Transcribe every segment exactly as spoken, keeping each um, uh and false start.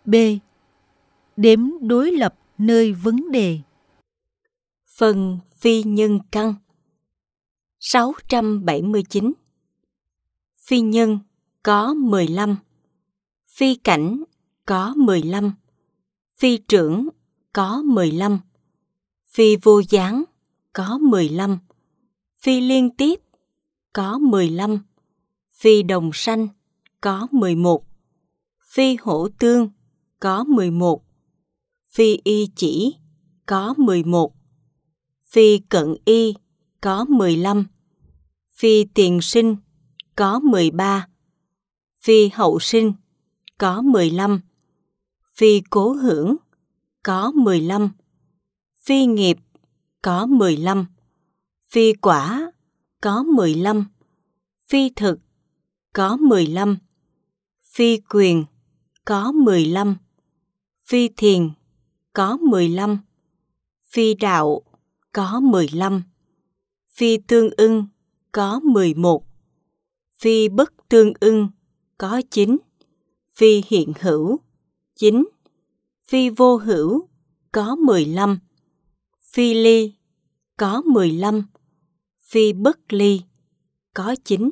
B. Đếm đối lập nơi vấn đề. Phần phi nhân căn. sáu trăm bảy mươi chín. Phi nhân có mười lăm. Phi cảnh có mười lăm. Phi trưởng có mười lăm. Phi vô gián có mười lăm. Phi liên tiếp có mười lăm. Phi đồng sanh có mười một. Phi hổ tương có mười một. Phi y chỉ có mười một. Phi cận y có mười lăm. Phi tiền sinh có mười ba. Phi hậu sinh có mười lăm. Phi cố hưởng có mười lăm. Phi nghiệp có mười lăm. Phi quả có mười lăm. Phi thực có mười lăm. Phi quyền có mười lăm. Phi thiền có mười lăm. Phi đạo có mười lăm. Phi tương ưng có mười một. Phi bất tương ưng có chín. Phi hiện hữu chín. Phi vô hữu có mười lăm. Phi ly có mười lăm. Phi bất ly có chín.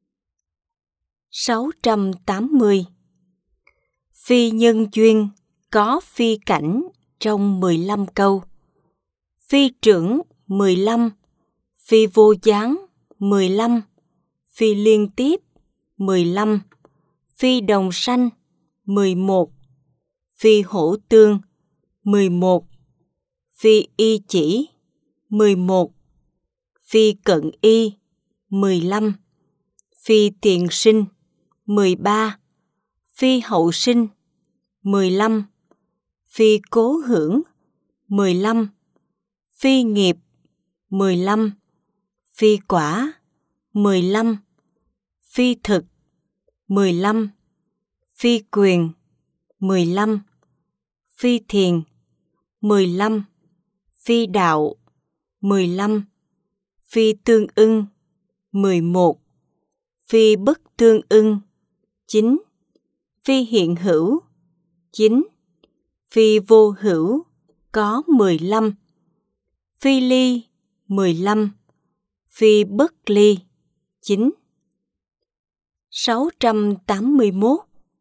sáu trăm tám mươi. Phi nhân duyên có phi cảnh trong mười lăm câu. Phi trưởng mười lăm. Phi vô gián mười lăm. Phi liên tiếp mười lăm. Phi đồng sanh mười một. Phi hổ tương mười một. Phi y chỉ mười một. Phi cận y mười lăm. Phi tiền sinh mười ba. Phi hậu sinh mười lăm. Phi cố hưởng mười lăm. Phi nghiệp mười lăm. Phi quả mười lăm. Phi thực mười lăm. Phi quyền mười lăm. Phi thiền mười lăm. Phi đạo mười lăm. Phi tương ưng mười một. Phi bất tương ưng chín. Phi hiện hữu chín. Phi vô hữu có mười lăm. Phi ly mười lăm. Phi bất ly chín. sáu trăm tám mươi mốt.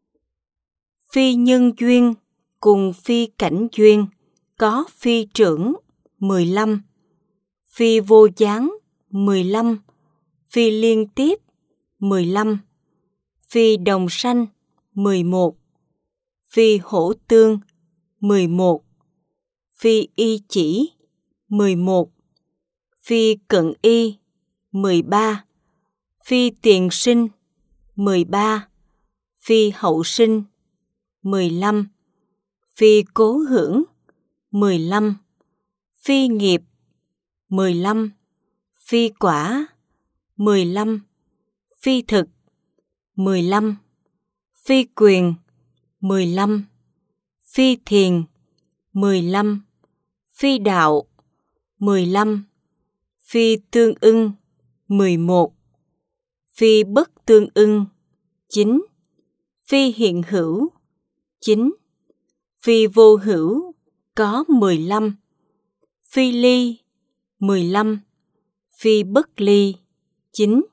Phi nhân duyên cùng phi cảnh duyên có phi trưởng mười lăm. Phi vô gián mười lăm. Phi liên tiếp mười lăm. Phi đồng sanh mười một. Phi hổ tương mười một. Phi y chỉ mười một. Phi cận y mười ba. Phi tiền sinh mười ba. Phi hậu sinh mười lăm. Phi cố hưởng mười lăm. Phi nghiệp mười lăm. Phi quả mười lăm. Phi thực mười lăm. Phi quyền mười lăm. Phi thiền mười lăm. Phi đạo mười lăm. Phi tương ưng mười một. Phi bất tương ưng chín. Phi hiện hữu chín. Phi vô hữu có mười lăm. Phi ly mười lăm. Phi bất ly chín.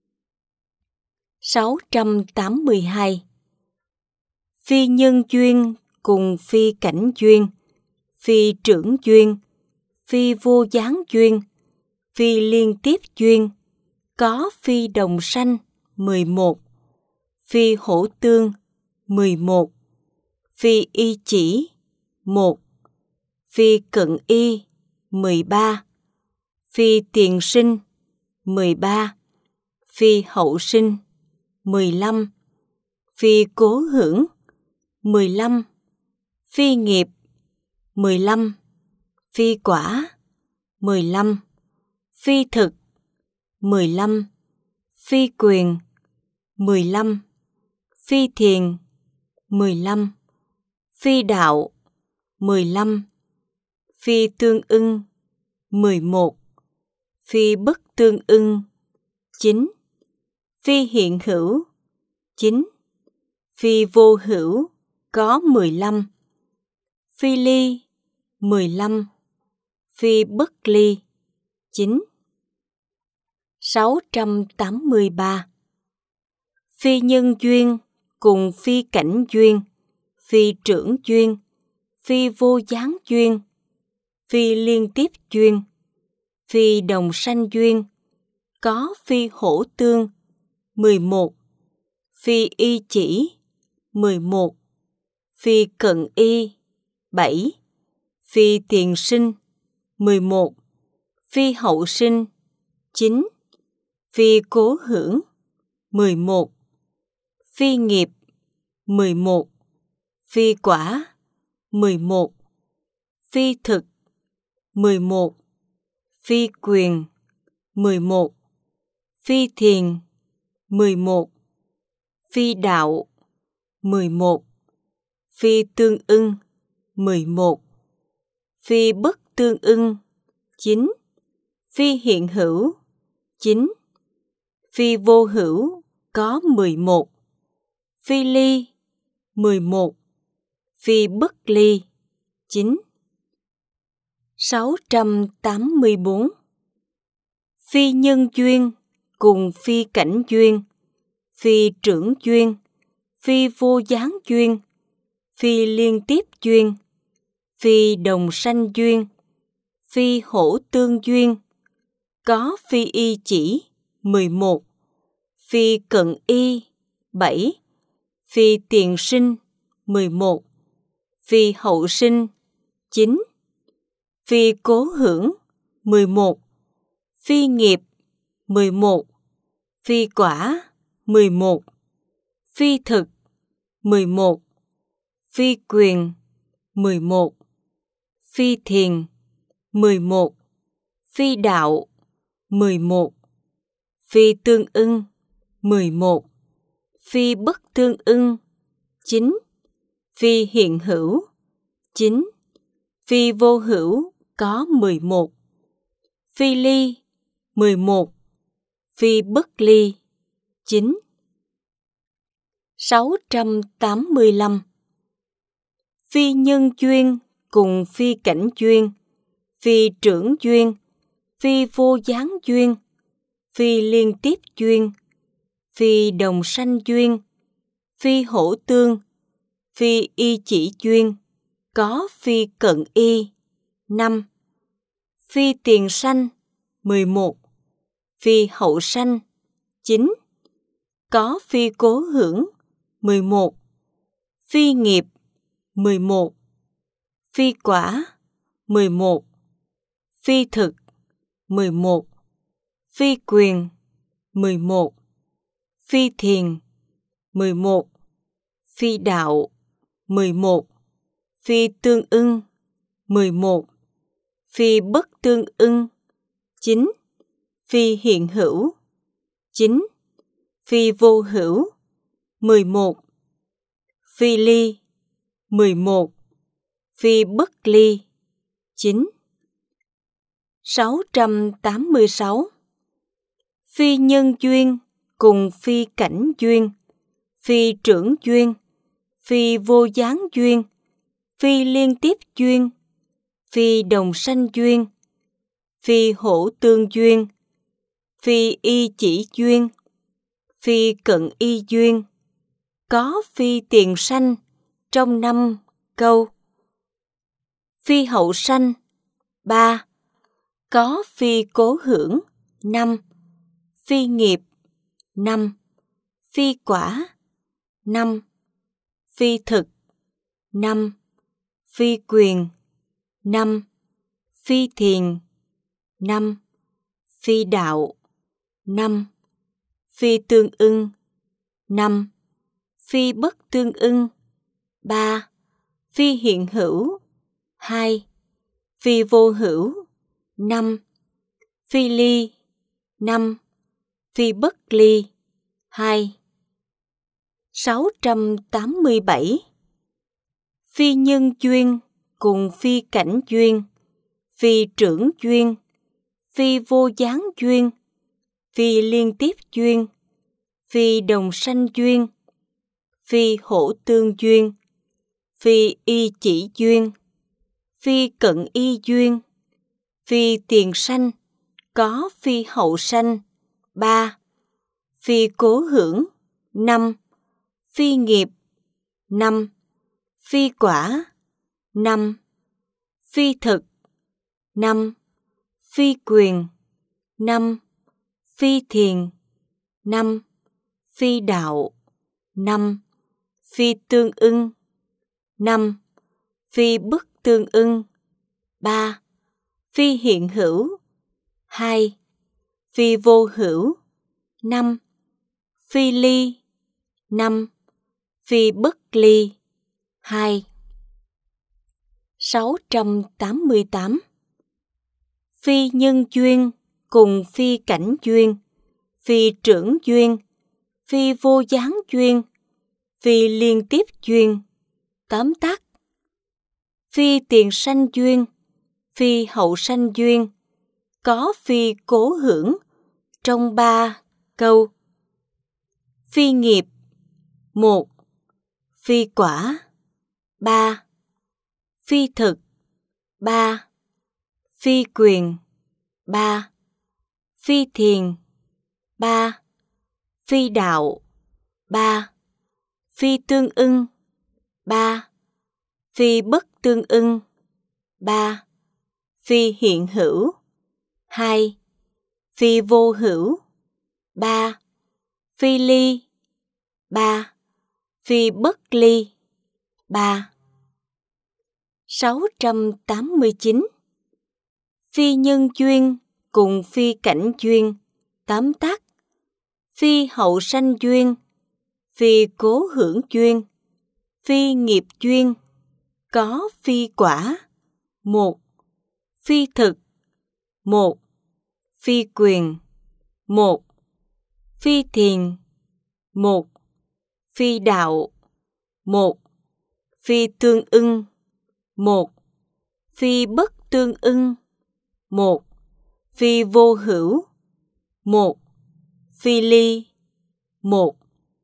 sáu trăm tám mươi hai. Phi nhân duyên cùng phi cảnh duyên, phi trưởng duyên, phi vô gián duyên, phi liên tiếp duyên, có phi đồng sanh mười một. Phi hổ tương mười một. Phi y chỉ một. Phi cận y mười ba. Phi tiền sinh mười ba. Phi hậu sinh mười lăm. Phi cố hưởng mười lăm. Phi nghiệp mười lăm. Phi quả mười lăm. Phi thực mười lăm. Phi quyền mười lăm. Phi thiền mười lăm. Phi đạo mười lăm. Phi tương ưng mười một. Phi bất tương ưng chín. Phi hiện hữu chín. Phi vô hữu có mười lăm. Phi ly mười lăm. Phi bất ly chín. sáu trăm tám mươi ba. Phi nhân duyên cùng phi cảnh duyên, phi trưởng duyên, phi vô gián duyên, phi liên tiếp duyên, phi đồng sanh duyên, có phi hổ tương mười một. Phi y chỉ mười một. Phi cận y bảy. Phi tiền sinh mười một. Phi hậu sinh chín. Phi cố hưởng mười một. Phi nghiệp mười một. Phi quả mười một. Phi thực mười một. Phi quyền mười một. Phi thiền mười một. Phi đạo mười một. Phi tương ưng mười một. Phi bất tương ưng chín. Phi hiện hữu chín. Phi vô hữu có mười một. Phi ly mười một. Phi bất ly chín. sáu trăm tám mươi bốn. Phi nhân duyên cùng phi cảnh duyên, phi trưởng duyên, phi vô gián duyên, phi liên tiếp duyên, phi đồng sanh duyên, phi hổ tương duyên, có phi y chỉ mười một. Phi cận y bảy. Phi tiền sinh mười một. Phi hậu sinh chín. Phi cố hưởng mười một. Phi nghiệp mười một. Phi quả mười một. Phi thực mười một. Phi quyền mười một. Phi thiền mười một. Phi đạo mười một. Phi tương ưng mười một. Phi bất tương ưng chín. Phi hiện hữu chín. Phi vô hữu có mười một. Phi ly mười một. Phi bất ly chín. sáu trăm tám mươi lăm. Phi nhân duyên cùng phi cảnh duyên, phi trưởng duyên, phi vô gián duyên, phi liên tiếp duyên, phi đồng sanh duyên, phi hổ tương, phi y chỉ duyên, có phi cận y năm. Phi tiền sanh mười một. Phi hậu sanh chín. Có phi cố hưởng mười một. Phi nghiệp mười một. Phi quả mười một. Phi thực mười một. Phi quyền mười một. Phi thiền mười một. Phi đạo mười một. Phi tương ưng mười một. Phi bất tương ưng chín. Phi hiện hữu chín. Phi vô hữu mười một. Phi ly mười một. Phi bất ly chín. sáu trăm tám mươi sáu. Phi nhân duyên cùng phi cảnh duyên, phi trưởng duyên, phi vô gián duyên, phi liên tiếp duyên, phi đồng sanh duyên, phi hổ tương duyên, phi y chỉ duyên, phi cận y duyên, có phi tiền sanh trong năm câu. Phi hậu sanh ba. Có phi cố hưởng năm. Phi nghiệp năm. Phi quả năm. Phi thực năm. Phi quyền năm. Phi thiền năm. Phi đạo năm. Phi tương ưng năm. Phi bất tương ưng ba. Phi hiện hữu hai. Phi vô hữu năm. Phi ly năm. Phi bất ly hai. sáu trăm tám mươi bảy. Phi nhân duyên cùng phi cảnh duyên, phi trưởng duyên, phi vô gián duyên, phi liên tiếp duyên, phi đồng sanh duyên, phi hổ tương duyên, phi y chỉ duyên, phi cận y duyên, phi tiền sanh, có phi hậu sanh, ba. Phi cố hưởng, năm. Phi nghiệp, năm. Phi quả, năm. Phi thực, năm. Phi quyền, năm. Phi thiền, năm. Phi đạo, năm. Phi tương ưng, năm. Phi bất tương ưng, ba. Phi hiện hữu, hai. Phi vô hữu, năm. Phi ly, năm. Phi bất ly, hai. sáu trăm tám mươi tám. Phi nhân duyên cùng phi cảnh duyên, phi trưởng duyên, phi vô gián duyên, phi liên tiếp duyên, tóm tắt. Phi tiền sanh duyên, phi hậu sanh duyên, có phi cố hưởng trong ba câu. Phi nghiệp, một. Phi quả, ba. Phi thực, ba. Phi quyền, ba. Phi thiền, ba. Phi đạo, ba. Phi tương ưng, ba. Phi bất tương ưng, ba. Phi hiện hữu, hai. Phi vô hữu, ba. Phi ly, ba. Phi bất ly, ba. sáu trăm tám mươi chín. Phi nhân duyên cùng phi cảnh duyên, tóm tắt. Phi hậu sanh duyên, phi cố hưởng duyên, phi nghiệp duyên, có phi quả, một. Phi thực, một. Phi quyền, một. Phi thiền, một. Phi đạo, một. Phi tương ưng, một. Phi bất tương ưng, một. Phi vô hữu, một. Phi ly, một.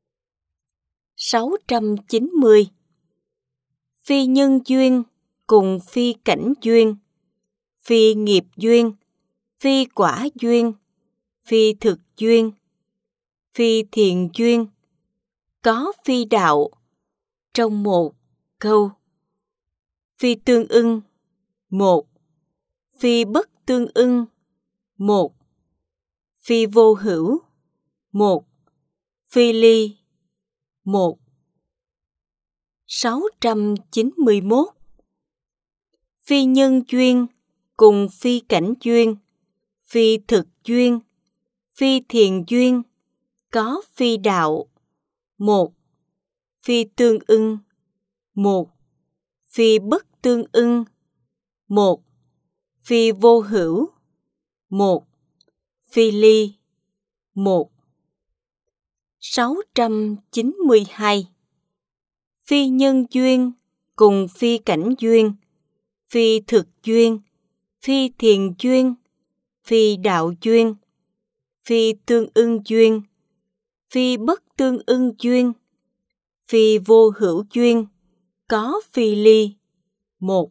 sáu trăm chín mươi. Phi nhân duyên cùng phi cảnh duyên, phi nghiệp duyên, phi quả duyên, phi thực duyên, phi thiền duyên, có phi đạo trong một câu. Phi tương ưng, một. Phi bất tương ưng, một. Phi vô hữu, một. Phi ly, một. sáu trăm chín mươi mốt. Phi nhân duyên cùng phi cảnh duyên, phi thực duyên, phi thiền duyên, có phi đạo, một. Phi tương ưng, một. Phi bất tương ưng, một. Phi vô hữu, một. Phi ly, một. sáu trăm chín mươi hai. Phi nhân duyên cùng phi cảnh duyên, phi thực duyên, phi thiền duyên, phi đạo duyên, phi tương ưng duyên, phi bất tương ưng duyên, phi vô hữu duyên, có phi ly, một.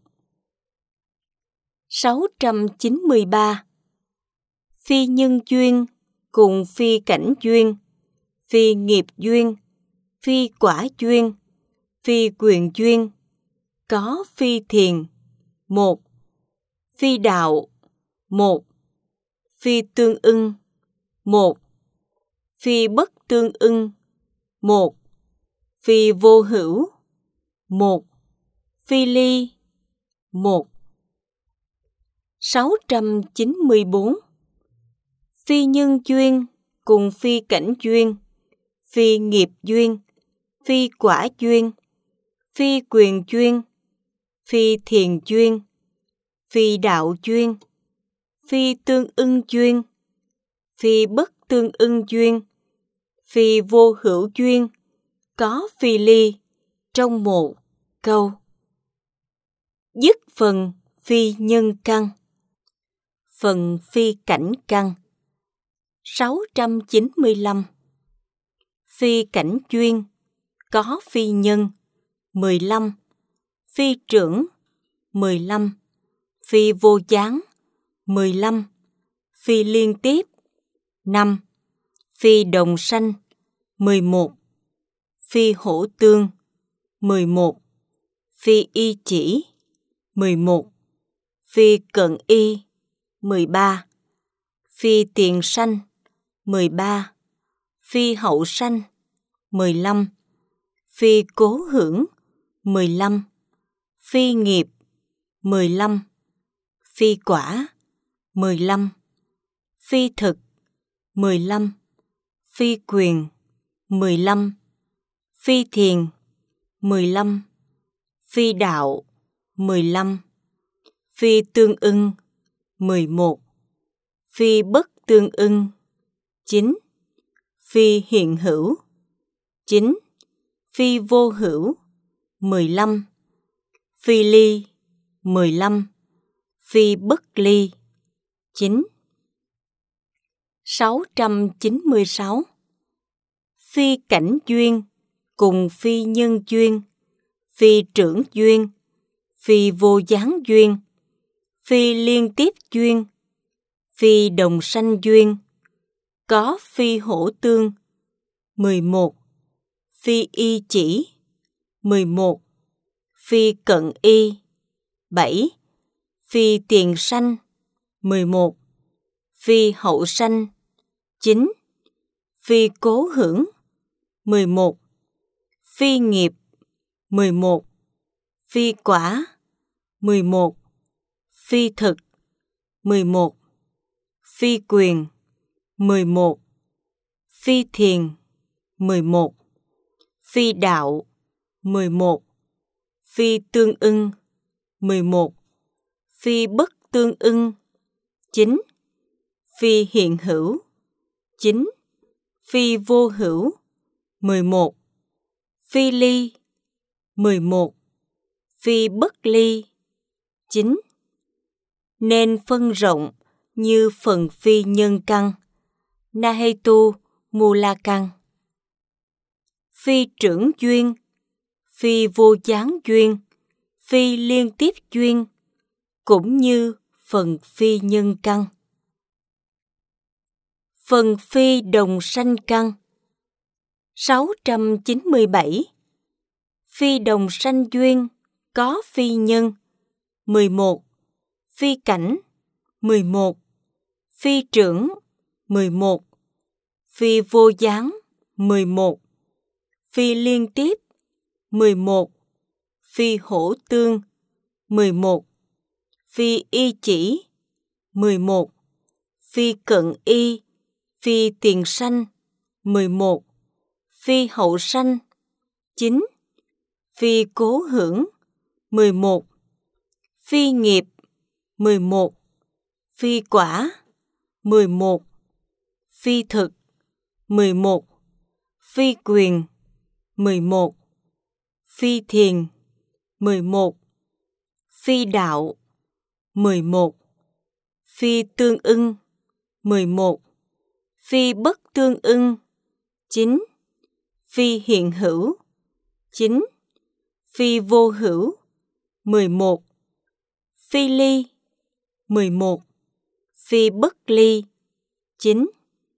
sáu trăm chín mươi ba. Phi nhân duyên cùng phi cảnh duyên, phi nghiệp duyên, phi quả duyên, phi quyền duyên, có phi thiền, một. Phi đạo, một. Phi tương ưng, một. Phi bất tương ưng, một. Phi vô hữu, một. Phi ly, một. sáu trăm chín mươi bốn. Phi nhân duyên cùng phi cảnh duyên, phi nghiệp duyên, phi quả duyên, phi quyền duyên, phi thiền duyên, phi đạo duyên, phi tương ưng duyên, phi bất tương ưng duyên, phi vô hữu duyên, có phi ly trong một câu. Dứt phần phi nhân căn. Phần phi cảnh căn. sáu trăm chín mươi lăm. Phi cảnh duyên, có phi nhân, mười lăm. phi trưởng, mười lăm, phi vô gián, mười lăm, phi liên tiếp, năm, phi đồng sanh, mười một, phi hổ tương, mười một, phi y chỉ, mười một, phi cận y, mười ba, phi tiền sanh, mười ba, phi hậu sanh, mười lăm, phi cố hưởng, mười lăm, phi nghiệp, mười lăm, phi quả, mười lăm, phi thực, mười lăm, phi quyền, mười lăm, phi thiền, mười lăm, phi đạo, mười lăm, phi tương ưng, mười một, phi bất tương ưng, chín, phi hiện hữu, chín, phi vô hữu, mười lăm, phi ly, mười lăm, phi bất ly, chín. sáu trăm chín mươi sáu. Phi cảnh duyên cùng phi nhân duyên, phi trưởng duyên, phi vô gián duyên, phi liên tiếp duyên, phi đồng sanh duyên, có phi hổ tương, mười một, phi y chỉ, mười một, phi cận y, bảy, phi tiền sanh, mười một, phi hậu sanh, chín, phi cố hưởng, mười một, phi nghiệp, mười một, phi quả, mười một, phi thực, mười một, phi quyền, mười một, phi thiền, mười một, phi đạo, mười một, phi tương ưng, mười một, phi bất tương ưng, chín, phi hiện hữu, chín, phi vô hữu, mười một, phi ly, mười một, phi bất ly, chín. Nên phân rộng như phần phi nhân căn, Nahetu Mula căn. Phi trưởng duyên, phi vô gián duyên, phi liên tiếp duyên, cũng như phần phi nhân căn. Phần phi đồng sanh căn. sáu trăm chín mươi bảy. Phi đồng sanh duyên có phi nhân, mười một, phi cảnh, mười một, phi trưởng, mười một, phi vô gián, mười một, phi liên tiếp, mười một, phi hổ tương, mười một, phi y chỉ, mười một, phi cận y, phi tiền sanh, mười một, phi hậu sanh, chín, phi cố hưởng, mười một, phi nghiệp, mười một, phi quả, mười một, phi thực, mười một, phi quyền, mười một, phi thiền, mười một, phi đạo, mười một, phi tương ưng, mười một, phi bất tương ưng, chín, phi hiện hữu, chín, phi vô hữu, mười một, phi ly, mười một, phi bất ly, chín.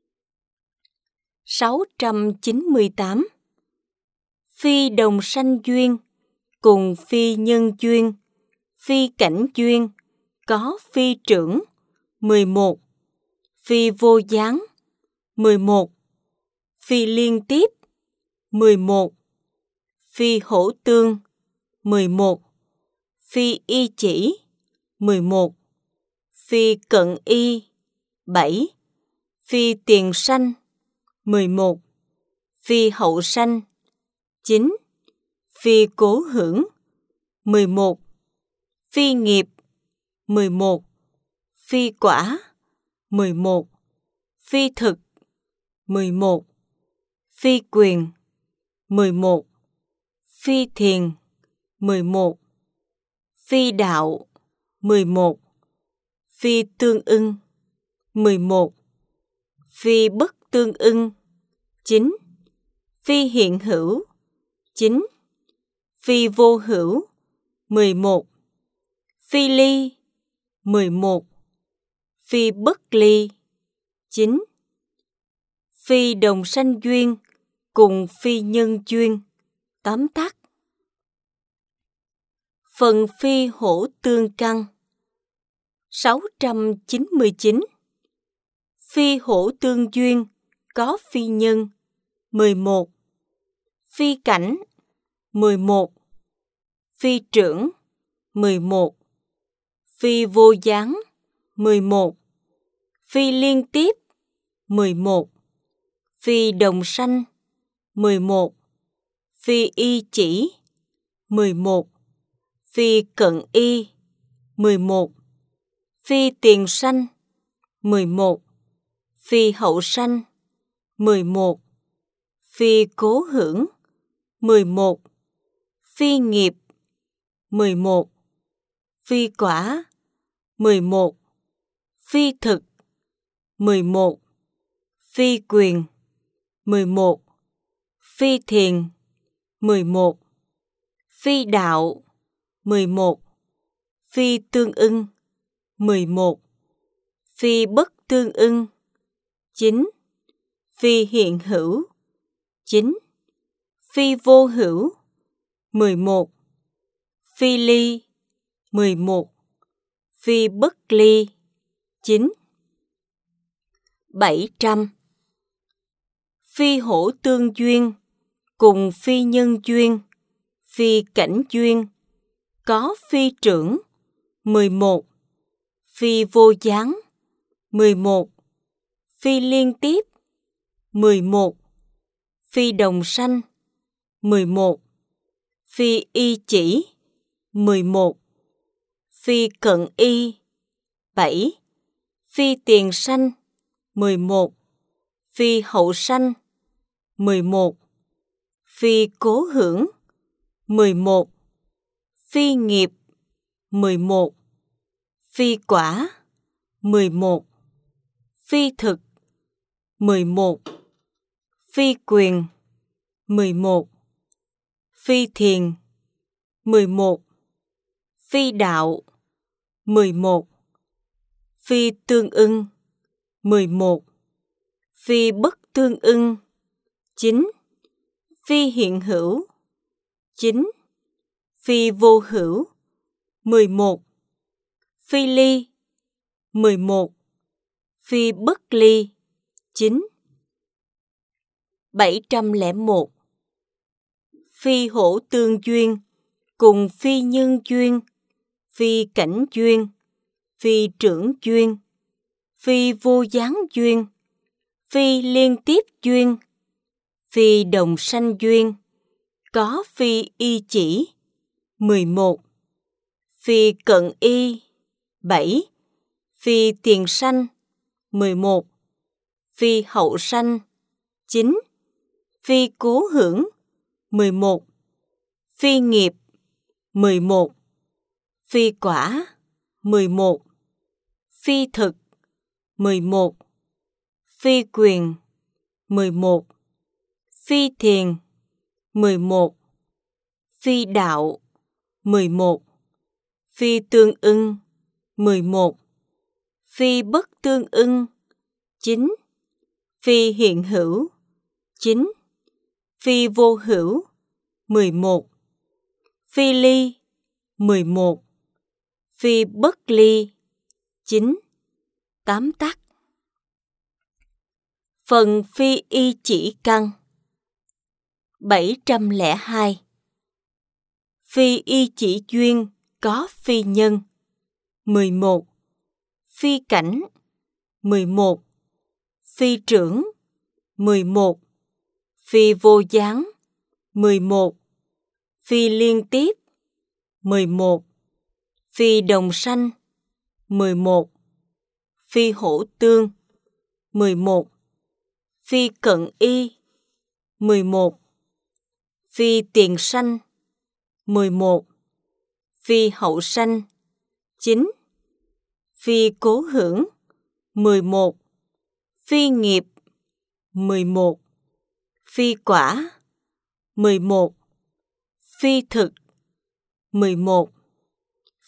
sáu trăm chín mươi tám. Phi đồng sanh duyên cùng phi nhân duyên, phi cảnh duyên, có phi trưởng, mười một, phi vô gián, mười một, phi liên tiếp, mười một, phi hổ tương, mười một, phi y chỉ, mười một, phi cận y, bảy, phi tiền sanh, mười một, phi hậu sanh, chín, phi cố hưởng, mười một, phi nghiệp, mười một, phi quả, mười một, phi thực, mười một, phi quyền, mười một, phi thiền, mười một, phi đạo, mười một, phi tương ưng, mười một, phi bất tương ưng, chín, phi hiện hữu, chín, phi vô hữu, mười một. Phi ly, mười một. Phi bất ly, chín. Phi đồng sanh duyên cùng phi nhân duyên, tóm tắt. Phần phi hổ tương căn. sáu trăm chín mươi chín. Phi hổ tương duyên có phi nhân, mười một. Phi cảnh, mười một. Phi trưởng, mười một. Phi vô gián, mười một. Phi liên tiếp, mười một. Phi đồng sanh, mười một. Phi y chỉ, mười một. Phi cận y, mười một. Phi tiền sanh, mười một. Phi hậu sanh, mười một. Phi cố hưởng, mười một. Phi nghiệp, mười một. Phi quả, mười một. Phi thực, mười một. Phi quyền, mười một. Phi thiền, mười một. Phi đạo, mười một. Phi tương ưng, mười một. Phi bất tương ưng, chín. Phi hiện hữu, chín. Phi vô hữu, mười một. Phi ly, mười một. Phi bất ly, chín. bảy trăm. Phi hổ tương duyên cùng phi nhân duyên, phi cảnh duyên, có phi trưởng, mười một. Phi vô gián, mười một. Phi liên tiếp, mười một. Phi đồng sanh, mười một. Phi y chỉ, mười một. Phi cận y, bảy. Phi tiền sanh, mười một. Phi hậu sanh, mười một. Phi cố hưởng, mười một. Phi nghiệp, mười một. Phi quả, mười một. Phi thực, mười một. Phi quyền, mười một. Phi thiền, mười một. Phi đạo, mười một. Phi tương ưng, mười một. Phi bất tương ưng, chín. Phi hiện hữu, chín. Phi vô hữu, mười một. Phi ly, mười một. Phi bất ly, chín. bảy trăm lẻ một. Phi hổ tương duyên cùng phi nhân duyên, phi cảnh duyên, phi trưởng duyên, phi vô gián duyên, phi liên tiếp duyên, phi đồng sanh duyên, có phi y chỉ, mười một. Phi cận y, bảy. Phi tiền sanh, mười một. Phi hậu sanh, chín. Phi cố hưởng, mười một. Phi nghiệp, mười một. Phi quả, mười một. Phi thực, mười một. Phi quyền, mười một. Phi thiền, mười một. Phi đạo, mười một. Phi tương ưng, mười một. Phi bất tương ưng, chín. Phi hiện hữu, chín. Phi vô hữu, mười một. Phi ly, mười một. Phi bất ly, chín. Tám tắc. Phần phi y chỉ căn. bảy trăm lẻ hai. Phi y chỉ duyên có phi nhân, mười một. Phi cảnh, mười một. Phi trưởng, mười một. Phi vô gián, mười một. Phi liên tiếp, mười một. Phi đồng sanh, mười một. Phi hổ tương, mười một. Phi cận y, mười một. Phi tiền sanh, mười một. Phi hậu sanh, chín. Phi cố hưởng, mười một. Phi nghiệp, mười một. Phi quả, mười một. Phi thực, mười một.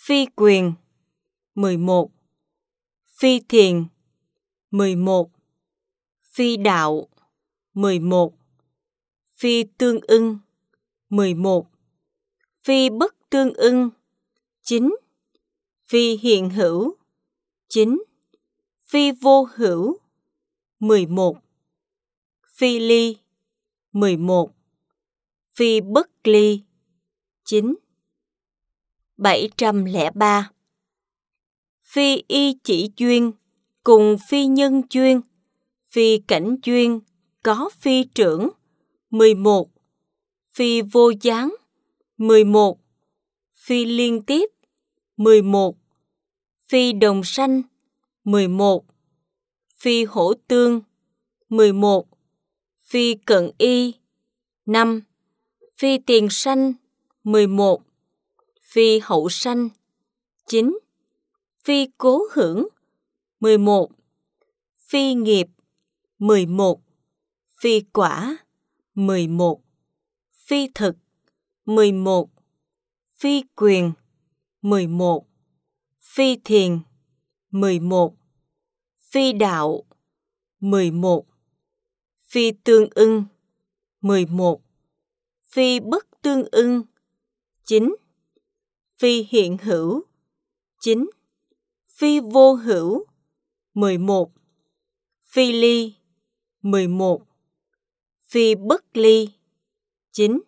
phi quyền, mười một. Phi thiền, mười một. Phi đạo, mười một. Phi tương ưng, mười một. Phi bất tương ưng, chín. Phi hiện hữu, chín. Phi vô hữu, mười một. Phi ly, mười một. Phi bất ly, chín. bảy trăm lẻ ba. Phi y chỉ chuyên, cùng phi nhân chuyên, phi cảnh chuyên, có phi trưởng, mười một. Phi vô gián, mười một. Phi liên tiếp, mười một. Phi đồng sanh, mười một. Phi hổ tương, mười một. Phi cận y, năm. Phi tiền sanh, mười một. Phi hậu sanh, chín. Phi cố hưởng, mười một. Phi nghiệp, mười một. Phi quả, mười một. Phi thực, mười một. Phi quyền, mười một. Phi thiền, mười một. Phi đạo, mười một. Phi tương ưng, mười một. Phi bất tương ưng, chín. Phi hiện hữu, chín. Phi vô hữu, mười một. Phi ly, mười một. Phi bất ly, chín.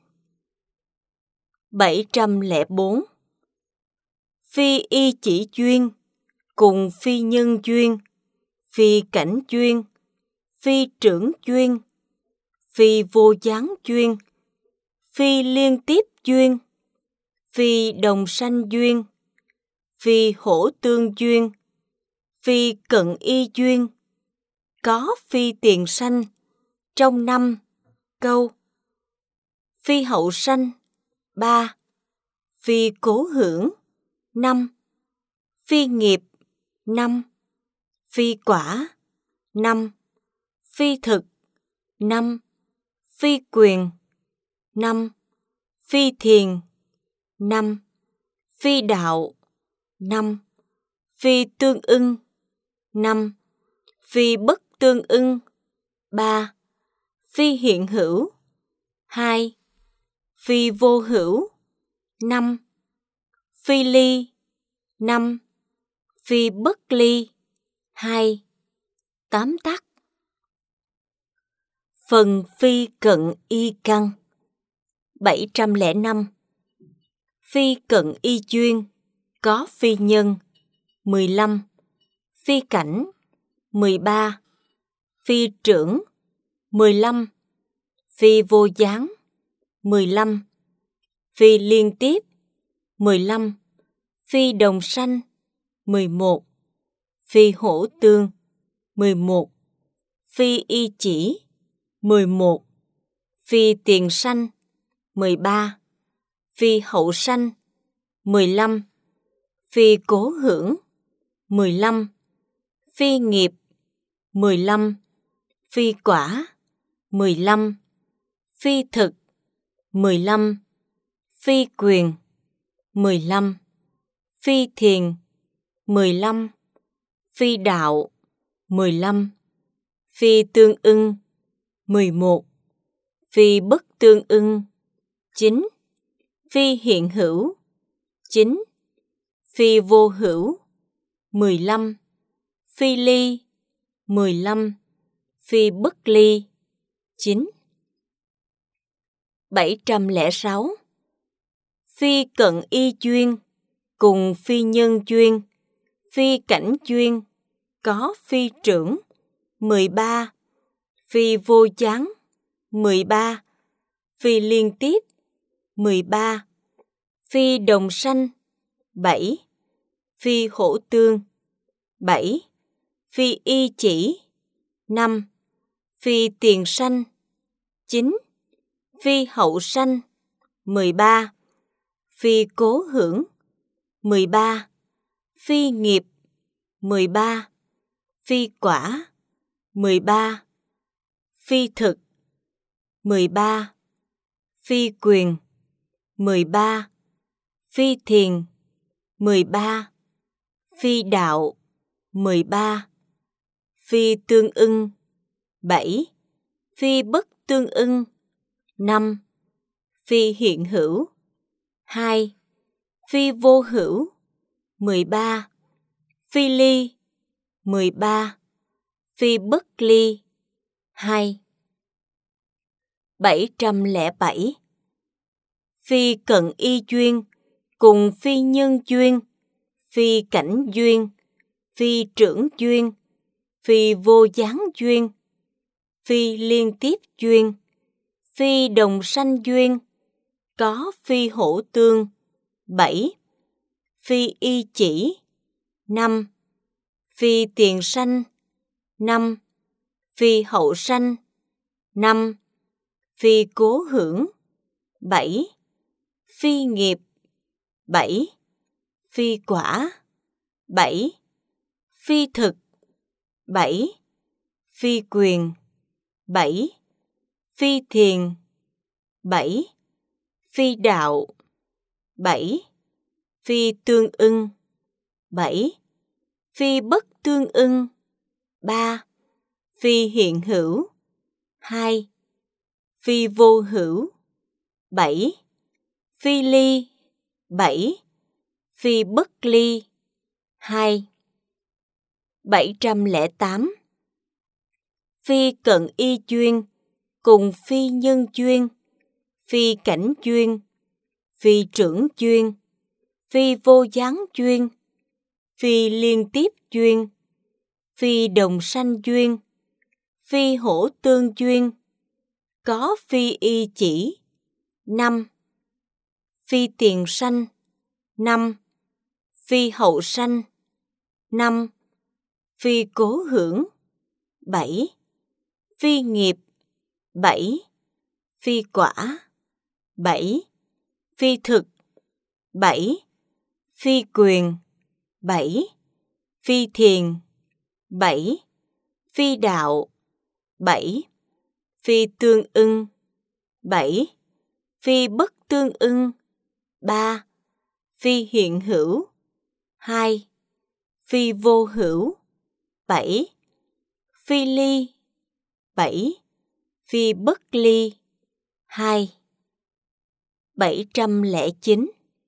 bảy trăm lẻ bốn. Phi y chỉ chuyên, cùng phi nhân chuyên, phi cảnh chuyên, phi trưởng chuyên, phi vô gián chuyên, phi liên tiếp chuyên, phi đồng sanh duyên, phi hổ tương duyên, phi cận y duyên, có phi tiền sanh, trong năm câu. Phi hậu sanh, ba. Phi cố hưởng, năm. Phi nghiệp, năm. Phi quả, năm. Phi thực, năm. Phi quyền, năm. Phi thiền, năm. Phi đạo, năm. Phi tương ưng, năm. Phi bất tương ưng, ba. Phi hiện hữu, hai. Phi vô hữu, năm. Phi ly, năm. Phi bất ly, hai. Tám tắc. Phần phi cận y căn, bảy trăm lẻ năm. Phi cận y chuyên, có phi nhân, mười lăm. Phi cảnh, mười ba. Phi trưởng, mười lăm. Phi vô gián, mười lăm. Phi liên tiếp, mười lăm. Phi đồng sanh, mười một. Phi hổ tương, mười một. Phi y chỉ, mười một. Phi tiền sanh, mười ba. Phi hậu sanh, mười lăm. Phi cố hưởng, mười lăm. Phi nghiệp, mười lăm. Phi quả, mười lăm. Phi thực, mười lăm. Phi quyền, mười lăm. Phi thiền, mười lăm. Phi đạo, mười lăm. Phi tương ưng, mười một. Phi bất tương ưng, chín. Phi hiện hữu, chín. Phi vô hữu, mười lăm. Phi ly, mười lăm. Phi bất ly, chín. bảy trăm lẻ sáu. Phi cận y chuyên, cùng phi nhân chuyên, phi cảnh chuyên, có phi trưởng, mười ba. Phi vô gián, mười ba. Phi liên tiếp, mười ba. Phi đồng sanh, bảy. Phi hổ tương, bảy. Phi y chỉ, năm. Phi tiền sanh, chín. Phi hậu sanh, mười ba. Phi cố hưởng, mười ba. Phi nghiệp, mười ba. Phi quả, mười ba. Phi thực, mười ba. Phi quyền, mười ba. Phi thiền, mười ba. Phi đạo, mười ba. Phi tương ưng, bảy. Phi bất tương ưng, năm. Phi hiện hữu, hai. Phi vô hữu, mười ba. Phi ly, mười ba. Phi bất ly, hai. bảy trăm lẻ bảy. Phi cận y duyên cùng phi nhân duyên, phi cảnh duyên, phi trưởng duyên, phi vô gián duyên, phi liên tiếp duyên, phi đồng sanh duyên, có phi hổ tương, bảy. Phi y chỉ, năm. Phi tiền sanh, năm. Phi hậu sanh, năm. Phi cố hưởng, bảy. Phi nghiệp, bảy. Phi quả, bảy. Phi thực, bảy. Phi quyền, bảy. Phi thiền, bảy. Phi đạo, bảy. Phi tương ưng, bảy. Phi bất tương ưng, ba. Phi hiện hữu, hai. Phi vô hữu, bảy. Phi ly, bảy. Phi bất ly, hai. bảy trăm lẻ tám. Phi cận y duyên cùng phi nhân duyên, phi cảnh duyên, phi trưởng duyên, phi vô gián duyên, phi liên tiếp duyên, phi đồng sanh duyên, phi hổ tương duyên, có phi y chỉ, năm. Phi tiền sanh, năm. Phi hậu sanh, năm. Phi cố hưởng, bảy. Phi nghiệp, bảy. Phi quả, bảy. Phi thực, bảy. Phi quyền, bảy. Phi thiền, bảy. Phi đạo, bảy. Phi tương ưng, bảy. Phi bất tương ưng, ba. Phi hiện hữu, hai. Phi vô hữu, bảy. Phi ly, bảy. Phi bất ly, hai. bảy trăm lẻ chín.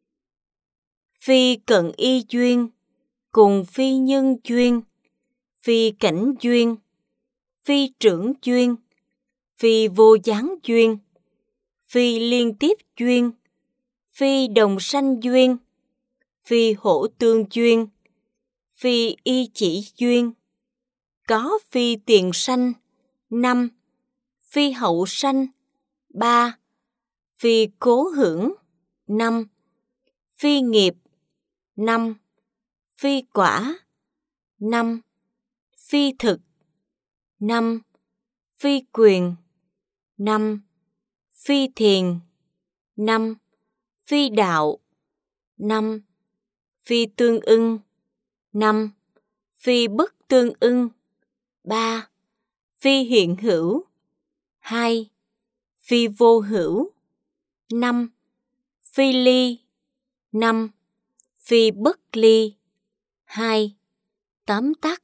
Phi cận y duyên cùng phi nhân duyên, phi cảnh duyên, phi trưởng duyên, phi vô gián duyên, phi liên tiếp duyên, phi đồng sanh duyên, phi hổ tương duyên, phi y chỉ duyên, có phi tiền sanh, năm. Phi hậu sanh, ba. Phi cố hưởng, năm. Phi nghiệp, năm. Phi quả, năm. Phi thực, năm. Phi quyền, năm. Phi thiền, năm. Phi đạo, năm. Phi tương ưng, năm. Phi bất tương ưng, ba. Phi hiện hữu, hai. Phi vô hữu, năm. Phi ly, năm. Phi bất ly, hai. Tóm tắt.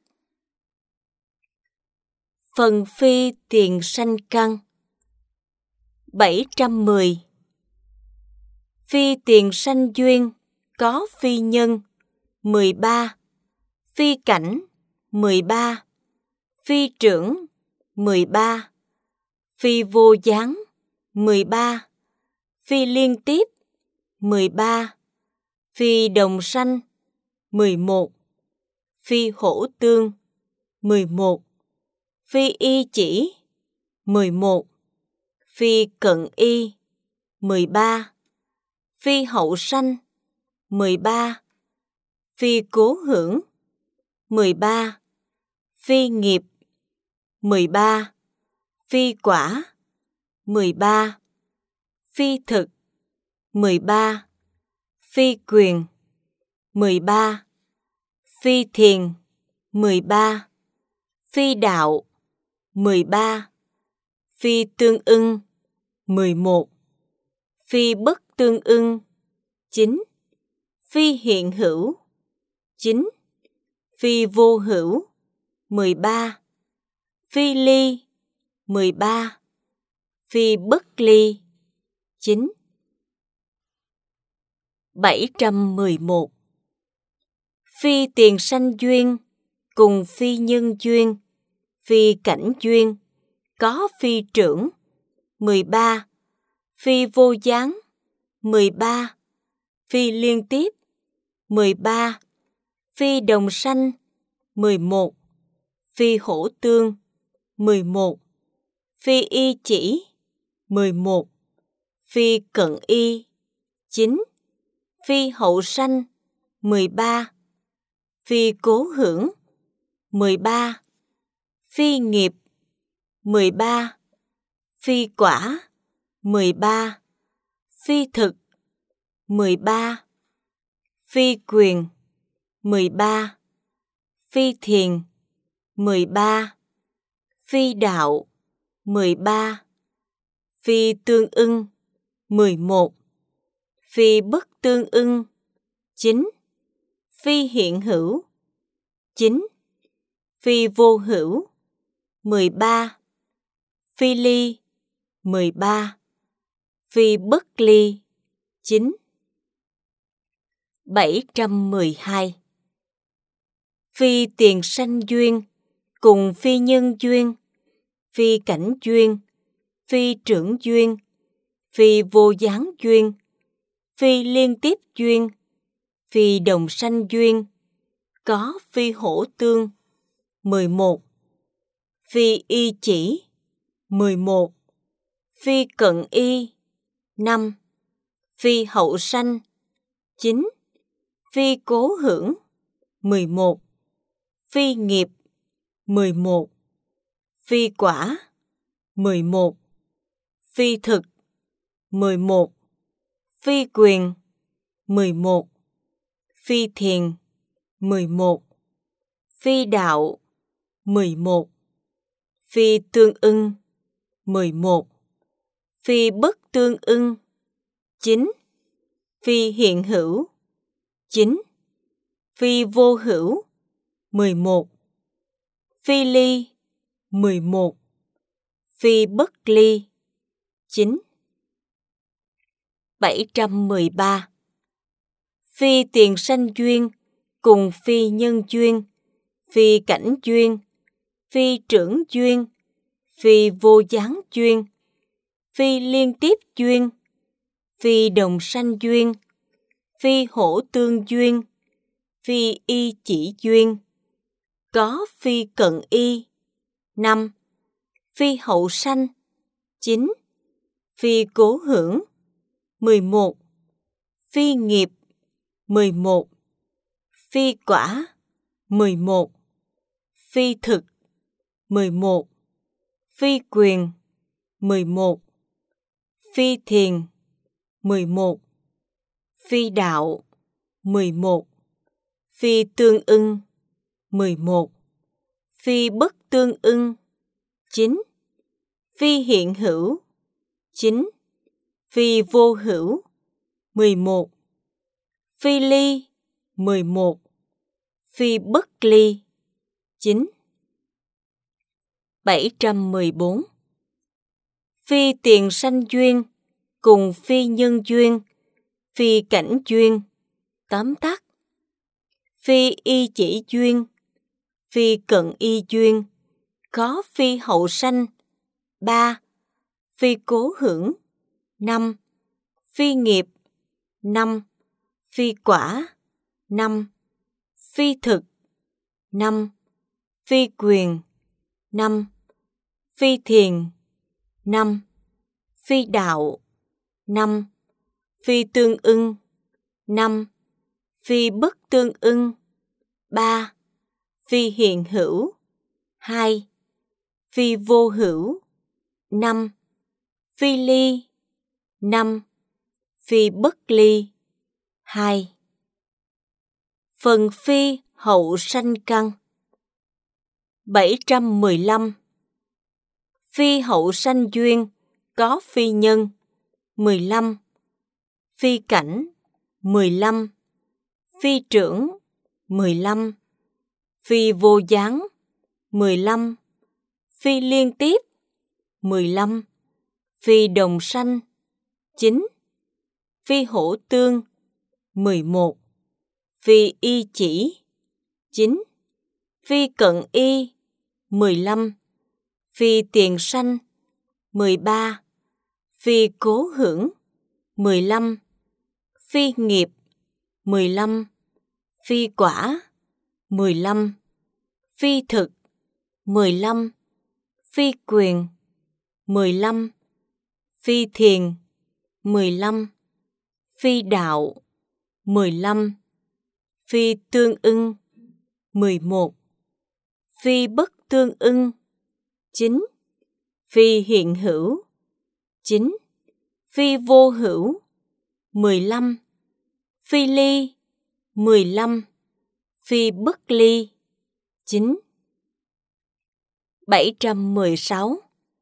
Phần phi tiền sanh căn. bảy trăm mười. Phi tiền sanh duyên có phi nhân, mười ba. Phi cảnh, mười ba. Phi trưởng, mười ba. Phi vô gián, mười ba. Phi liên tiếp, mười ba. Phi đồng sanh, mười một. Phi hổ tương, mười một. Phi y chỉ, mười một. Phi cận y, mười ba. Phi hậu sanh, mười ba. Phi cố hưởng, mười ba. Phi nghiệp, mười ba. Phi quả, mười ba. Phi thực, mười ba. Phi quyền, mười ba. Phi thiền, mười ba. Phi đạo, mười ba. Phi tương ưng, mười một. Phi bất tương ưng, chín. Phi hiện hữu, chín. Phi vô hữu, mười ba. Phi ly, mười ba. Phi bất ly, chín. bảy trăm mười một. Phi tiền sanh duyên cùng phi nhân duyên, phi cảnh duyên, có phi trưởng, mười ba. Phi vô gián, mười ba. Phi liên tiếp, mười ba. Phi đồng sanh, mười một. Phi hổ tương, mười một. Phi y chỉ, mười một. Phi cận y, chín. Phi hậu sanh, mười ba. Phi cố hưởng, mười ba. Phi nghiệp, mười ba. Phi quả, mười ba. Phi thực, mười ba. Phi quyền, mười ba. Phi thiền, mười ba. Phi đạo, mười ba. Phi tương ưng, mười một. Phi bất tương ưng, chín. Phi hiện hữu, chín. Phi vô hữu, mười ba. Phi ly, mười ba. Phi bất ly, chín. bảy trăm mười hai. Phi tiền sanh duyên cùng phi nhân duyên, phi cảnh duyên, phi trưởng duyên, phi vô gián duyên, phi liên tiếp duyên, phi đồng sanh duyên, có phi hổ tương, mười một. Phi y chỉ, mười một. Phi cận y, năm. Phi hậu sanh, chín. Phi cố hưởng, mười một. Phi nghiệp, mười một. Phi quả, mười một. Phi thực, mười một. Phi quyền, mười một. Phi thiền, mười một. Phi đạo, mười một. Phi tương ưng, mười một. Phi bất tương ưng, chín. Phi hiện hữu, chín. Phi vô hữu, mười một. Phi ly, mười một. Phi bất ly, chín. bảy trăm mười ba. Phi tiền sanh duyên cùng phi nhân duyên, phi cảnh duyên, phi trưởng duyên, phi vô gián duyên, phi liên tiếp duyên, phi đồng sanh duyên, phi hổ tương duyên, phi y chỉ duyên, có phi cận y, năm. Phi hậu sanh, chín. Phi cố hưởng, mười một. Phi nghiệp, mười một. Phi quả, mười một. Phi thực, mười một. Phi quyền, mười một. Phi thiền, mười một. Phi đạo, mười một. Phi tương ưng, mười một. Phi bất tương ưng, chín. Phi hiện hữu, chín. Phi vô hữu, mười một. Phi ly, mười một. Phi bất ly, chín. bảy trăm mười bốn. Phi tiền sanh duyên cùng phi nhân duyên, phi cảnh duyên, tóm tắt. Phi y chỉ duyên, phi cận y duyên, có phi hậu sanh, ba. Phi cố hưởng, năm. Phi nghiệp, năm. Phi quả, năm. Phi thực, năm. Phi quyền, năm. Phi thiền, năm. Phi đạo, năm. Phi tương ưng, năm. Phi bất tương ưng, ba. Phi hiện hữu, hai. Phi vô hữu, năm. Phi ly, năm. Phi bất ly, hai. Phần phi hậu sanh căn. bảy trăm mười lăm. Phi hậu sanh duyên có phi nhân, mười lăm. Phi cảnh, mười lăm. phi trưởng mười lăm, phi vô gián mười lăm, phi liên tiếp mười lăm, phi đồng sanh chín, phi hổ tương mười một, phi y chỉ chín, phi cận y mười lăm, phi tiền sanh mười ba, phi cố hưởng mười lăm, phi nghiệp mười lăm, phi quả mười lăm, phi thực mười lăm, phi quyền mười lăm, phi thiền mười lăm, phi đạo mười lăm, phi tương ưng mười một, phi bất tương ưng chín, phi hiện hữu chín, phi vô hữu mười lăm, phi ly mười lăm, phi bất ly chín. bảy trăm mười sáu.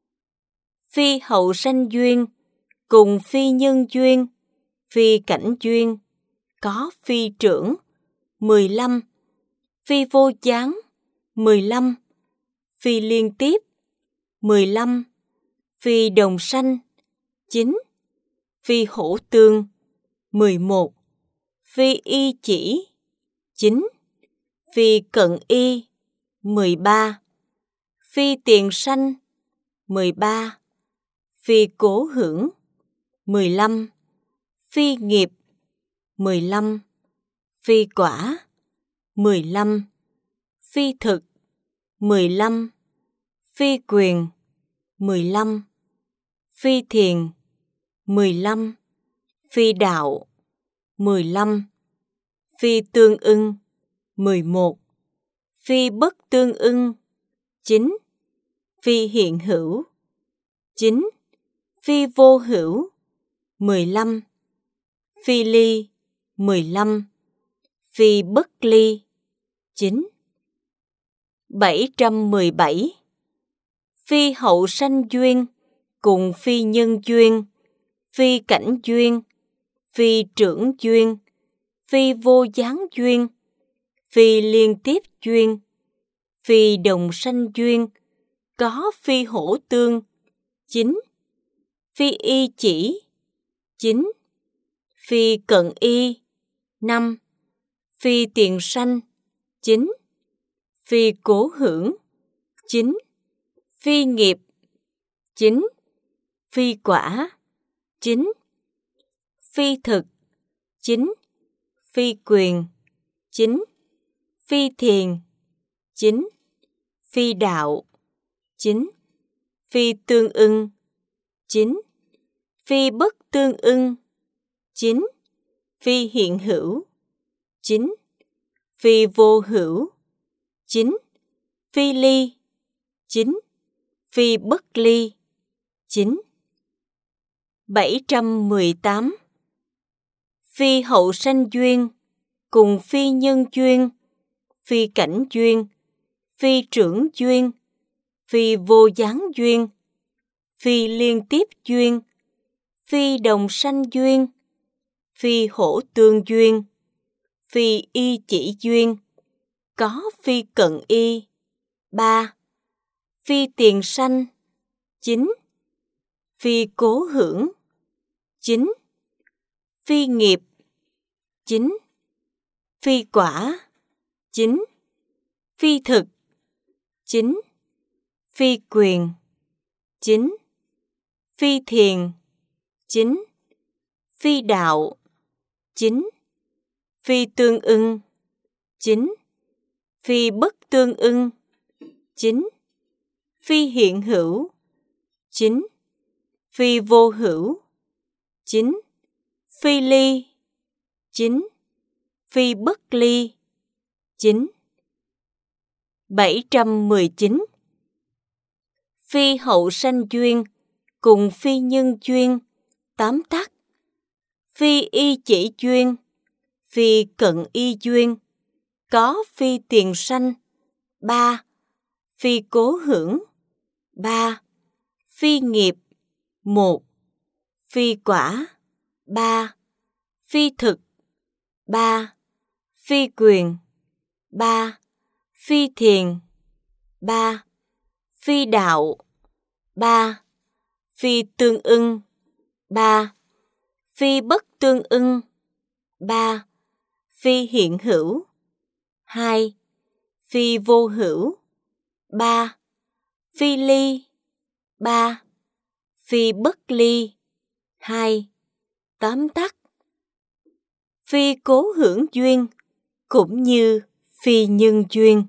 Phi hậu sanh duyên cùng phi nhân duyên, phi cảnh duyên, có phi trưởng mười lăm, phi vô gián mười lăm, phi liên tiếp mười lăm, phi đồng sanh chín, phi hổ tương mười một, phi y chỉ chín, phi cận y mười ba, phi tiền sanh mười ba, phi cố hưởng mười lăm, phi nghiệp mười lăm, phi quả mười lăm, phi thực mười lăm, phi quyền mười lăm, phi thiền mười lăm, phi đạo mười lăm, phi tương ưng mười một, phi bất tương ưng chín, phi hiện hữu chín, phi vô hữu mười lăm, phi ly mười lăm, phi bất ly chín. bảy trăm mười bảy. Phi hậu sanh duyên cùng phi nhân duyên, phi cảnh duyên, phi trưởng duyên, phi vô gián duyên, phi liên tiếp duyên, phi đồng sanh duyên, có phi hổ tương chín, phi y chỉ chín, phi cận y năm, phi tiền sanh chín, phi cố hưởng chín, phi nghiệp chín, phi quả chín, phi thực chín, phi quyền chín, phi thiền chín, phi đạo chín, phi tương ưng chín, phi bất tương ưng chín, phi hiện hữu chín, phi vô hữu chín, phi ly chín, phi bất ly chín. bảy trăm mười tám. Phi hậu sanh duyên cùng phi nhân duyên, phi cảnh duyên, phi trưởng duyên, phi vô gián duyên, phi liên tiếp duyên, phi đồng sanh duyên, phi hổ tương duyên, phi y chỉ duyên, có phi cận y ba, phi tiền sanh chín, phi cố hưởng chín, phi nghiệp chín, phi quả chín, phi thực chín, phi quyền chín, phi thiền chín, phi đạo chín, phi tương ưng chín, phi bất tương ưng chín, phi hiện hữu chín, phi vô hữu chín, phi ly chín, phi bất ly chín. bảy trăm mười chín. Phi hậu sanh duyên cùng phi nhân duyên tám tác, phi y chỉ duyên, phi cận y duyên, có phi tiền sanh ba, phi cố hưởng ba, phi nghiệp một, phi quả ba, phi thực ba, phi quyền, ba. Phi thiền, ba. Phi đạo, ba. Phi tương ưng, ba. Phi bất tương ưng, ba. Phi hiện hữu, hai. Phi vô hữu, ba. Phi ly, ba. Phi bất ly, hai. Tóm tắt. Phi cố hưởng duyên cũng như phi nhân duyên.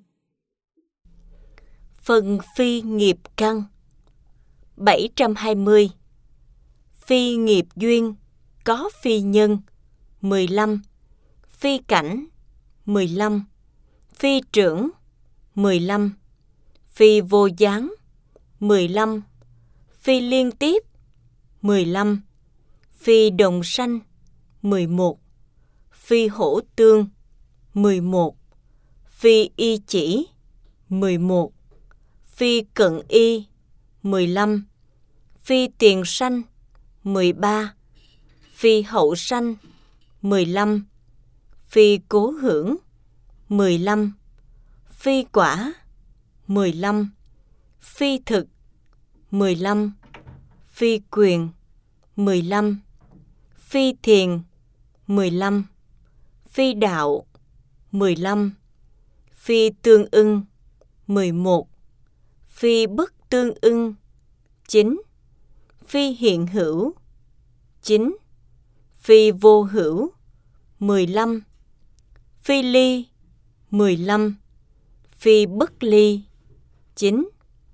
Phần phi nghiệp căn. bảy trăm hai mươi. Phi nghiệp duyên có phi nhân, mười lăm. Phi cảnh, mười lăm. Phi trưởng, mười lăm. Phi vô gián, mười lăm. Phi liên tiếp, mười lăm. Phi đồng sanh, mười một. Phi hổ tương, mười một. Phi y chỉ, mười một. Phi cận y, mười lăm. Phi tiền sanh, mười ba. Phi hậu sanh, mười lăm. Phi cố hưởng, mười lăm. Phi quả, mười lăm. Phi thực, mười lăm. Phi quyền, mười lăm. Phi thiền, mười lăm. Phi đạo, mười lăm. Phi tương ưng, mười một. Phi bất tương ưng, chín. Phi hiện hữu, chín. Phi vô hữu, mười lăm. Phi ly, mười lăm. Phi bất ly, chín.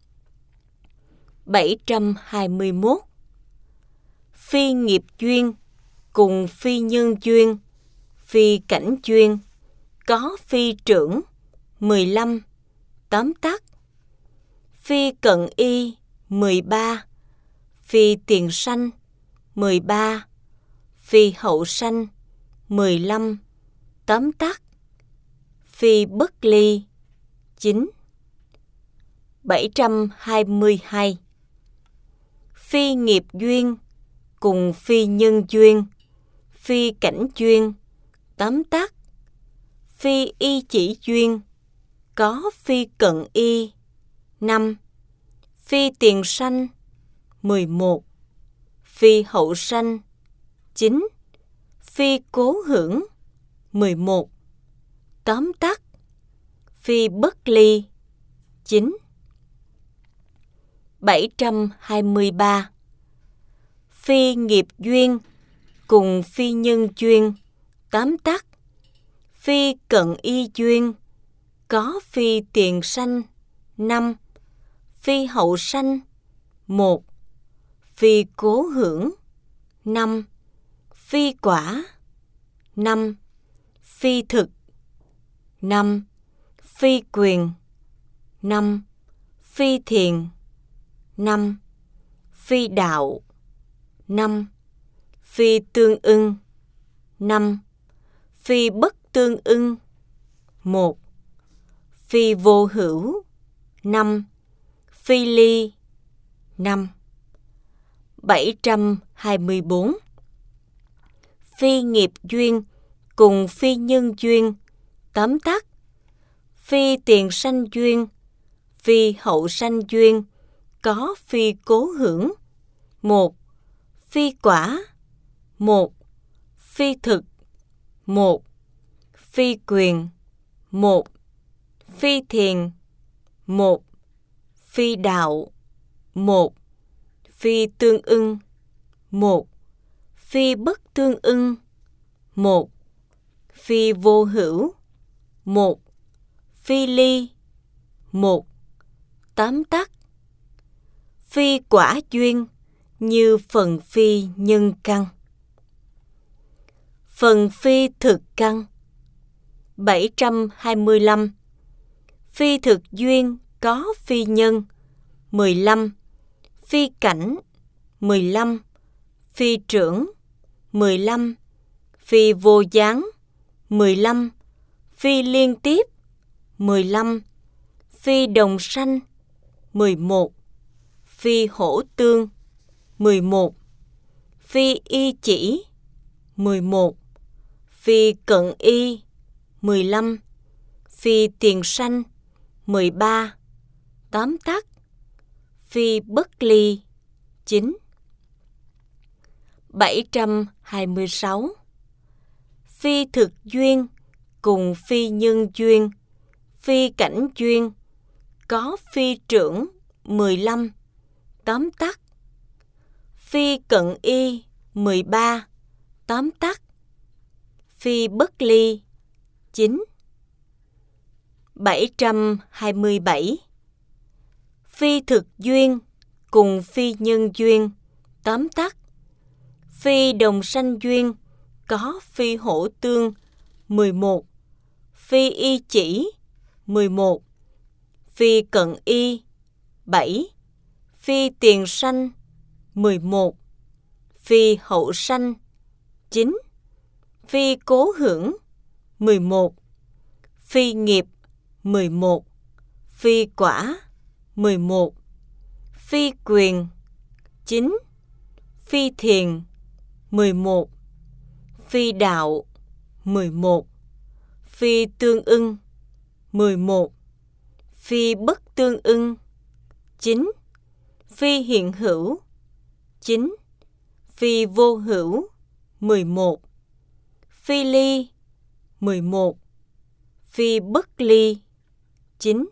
bảy trăm hai mươi mốt. Phi nghiệp duyên cùng phi nhân duyên, phi cảnh duyên, có phi trưởng, mười lăm. Tóm tắt. Phi cận y, mười ba. Phi tiền sanh, mười ba. Phi hậu sanh, mười lăm. Tóm tắt. Phi bất ly, chín. bảy trăm hai mươi hai. Phi nghiệp duyên cùng phi nhân duyên, phi cảnh duyên, tóm tắt. Phi y chỉ duyên, có phi cận y, năm. Phi tiền sanh, mười một. Phi hậu sanh, chín. Phi cố hưởng, mười một. Tóm tắt. Phi bất ly, chín. bảy trăm hai mươi ba. Phi nghiệp duyên cùng phi nhân duyên, tóm tắt. Phi cận y duyên, có phi tiền sanh, năm. Phi hậu sanh, một. Phi cố hưởng, năm. Phi quả, năm. Phi thực, năm. Phi quyền, năm. Phi thiền, năm. Phi đạo, năm. Phi tương ưng, năm. Phi bất tương ưng, một. Phi vô hữu, năm. Phi ly, năm. bảy trăm hai mươi bốn. Phi nghiệp duyên cùng phi nhân duyên, tóm tắt. Phi tiền sanh duyên, phi hậu sanh duyên, có phi cố hưởng, một. Phi quả, một. Phi thực, một. Phi quyền, một. Phi thiền, một. Phi đạo, một. Phi tương ưng, một. Phi bất tương ưng, một. Phi vô hữu, một. Phi ly, một. Tóm tắt. Phi quả duyên như phần phi nhân căn. Phần phi thực căn. bảy trăm hai mươi lăm. Phi thực duyên có phi nhân, mười lăm. Phi cảnh, mười lăm. Phi trưởng, mười lăm. Phi vô gián, mười lăm. Phi liên tiếp, mười lăm. Phi đồng sanh, mười một. Phi hổ tương, mười một. Phi y chỉ, mười một. Phi cận y, mười lăm. Phi tiền sanh, mười ba. Tóm tắt. Phi bất ly, chín. bảy trăm hai mươi sáu. Phi thực duyên cùng phi nhân duyên, phi cảnh duyên, có phi trưởng, mười lăm. Tóm tắt. Phi cận y, mười ba. Tóm tắt. Phi bất ly, chín. bảy trăm hai mươi bảy. Phi thực duyên cùng phi nhân duyên, tóm tắt. Phi đồng sanh duyên, có phi hổ tương, mười một. Phi y chỉ, mười một. Phi cận y, bảy. Phi tiền sanh, mười một. Phi hậu sanh, chín. Phi cố hưởng, mười một. Phi nghiệp, mười một. Phi quả, mười một. Phi quyền, chín. Phi thiền, mười một. Phi đạo, mười một. Phi tương ưng, mười một. Phi bất tương ưng, chín. Phi hiện hữu, chín. Phi vô hữu, mười một. Phi ly, mười một. Phi bất ly, chín.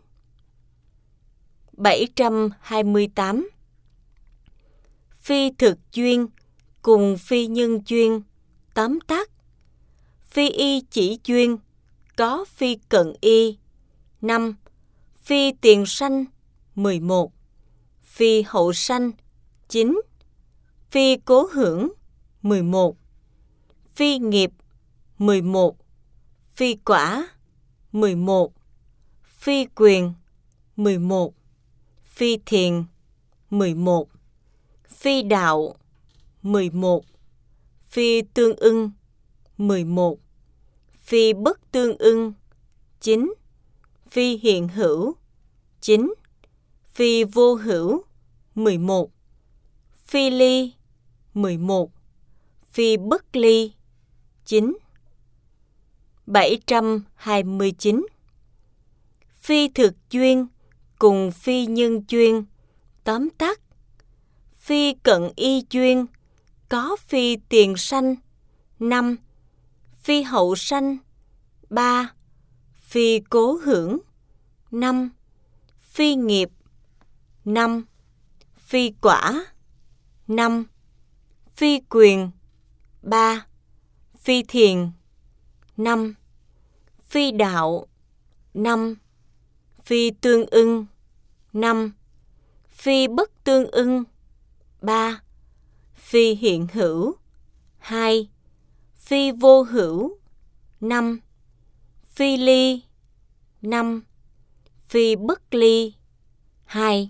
bảy trăm hai mươi tám. Phi thực duyên cùng phi nhân duyên, tóm tắt. Phi y chỉ duyên, có phi cận y, năm. Phi tiền sanh, mười một. Phi hậu sanh, chín. Phi cố hưởng, mười một. Phi nghiệp, mười một. Phi quả, mười một. Phi quyền, mười một. Phi thiền, mười một. Phi đạo, mười một. Phi tương ưng, mười một. Phi bất tương ưng, chín. Phi hiện hữu, chín. Phi vô hữu, mười một. Phi ly, mười một. Phi bất ly, chín. bảy trăm hai mươi chín. Phi thực duyên cùng phi nhân duyên, tóm tắt. Phi cận y duyên, có phi tiền sanh, năm. Phi hậu sanh, ba. Phi cố hưởng, năm. Phi nghiệp, năm. Phi quả, năm. Phi quyền, ba. Phi thiền, năm. Phi đạo, năm. Phi tương ưng, năm. Phi bất tương ưng, ba. Phi hiện hữu, hai. Phi vô hữu, năm. Phi ly, năm. Phi bất ly, hai.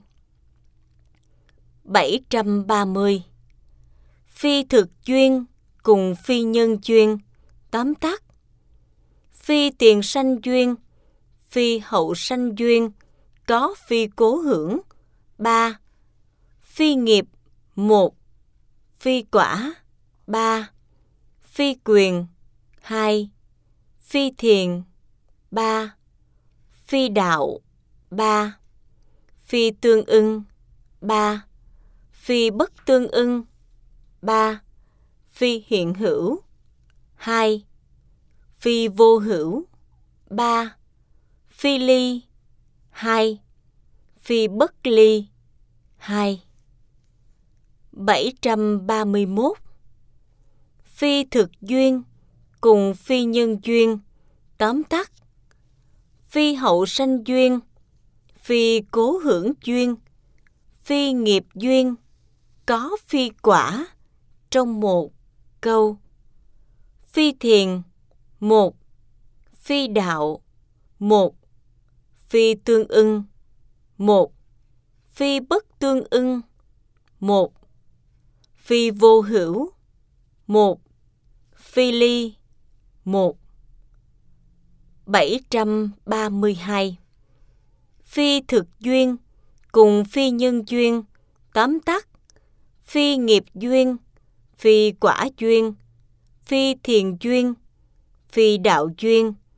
bảy trăm ba mươi. Phi thực duyên cùng phi nhân duyên, tóm tắt. Phi tiền sanh duyên, phi hậu sanh duyên, có phi cố hưởng, ba. Phi nghiệp, một. Phi quả, ba. Phi quyền, hai. Phi thiền, ba. Phi đạo, ba. Phi tương ưng, ba. Phi bất tương ưng, ba. Phi hiện hữu, hai. Phi vô hữu, ba. Phi ly, hai. Phi bất ly, hai. bảy trăm ba mươi mốt. Phi thực duyên cùng phi nhân duyên, tóm tắt. Phi hậu sanh duyên, phi cố hưởng duyên, phi nghiệp duyên, có phi quả, trong một câu. Phi thiền, một. Phi đạo, một. Phi tương ưng, một. Phi bất tương ưng, một. Phi vô hữu, một. Phi ly, một. bảy trăm ba mươi hai. Phi thực duyên cùng phi nhân duyên, tóm tắt. Phi nghiệp duyên, phi quả duyên, phi thiền duyên, phi đạo duyên,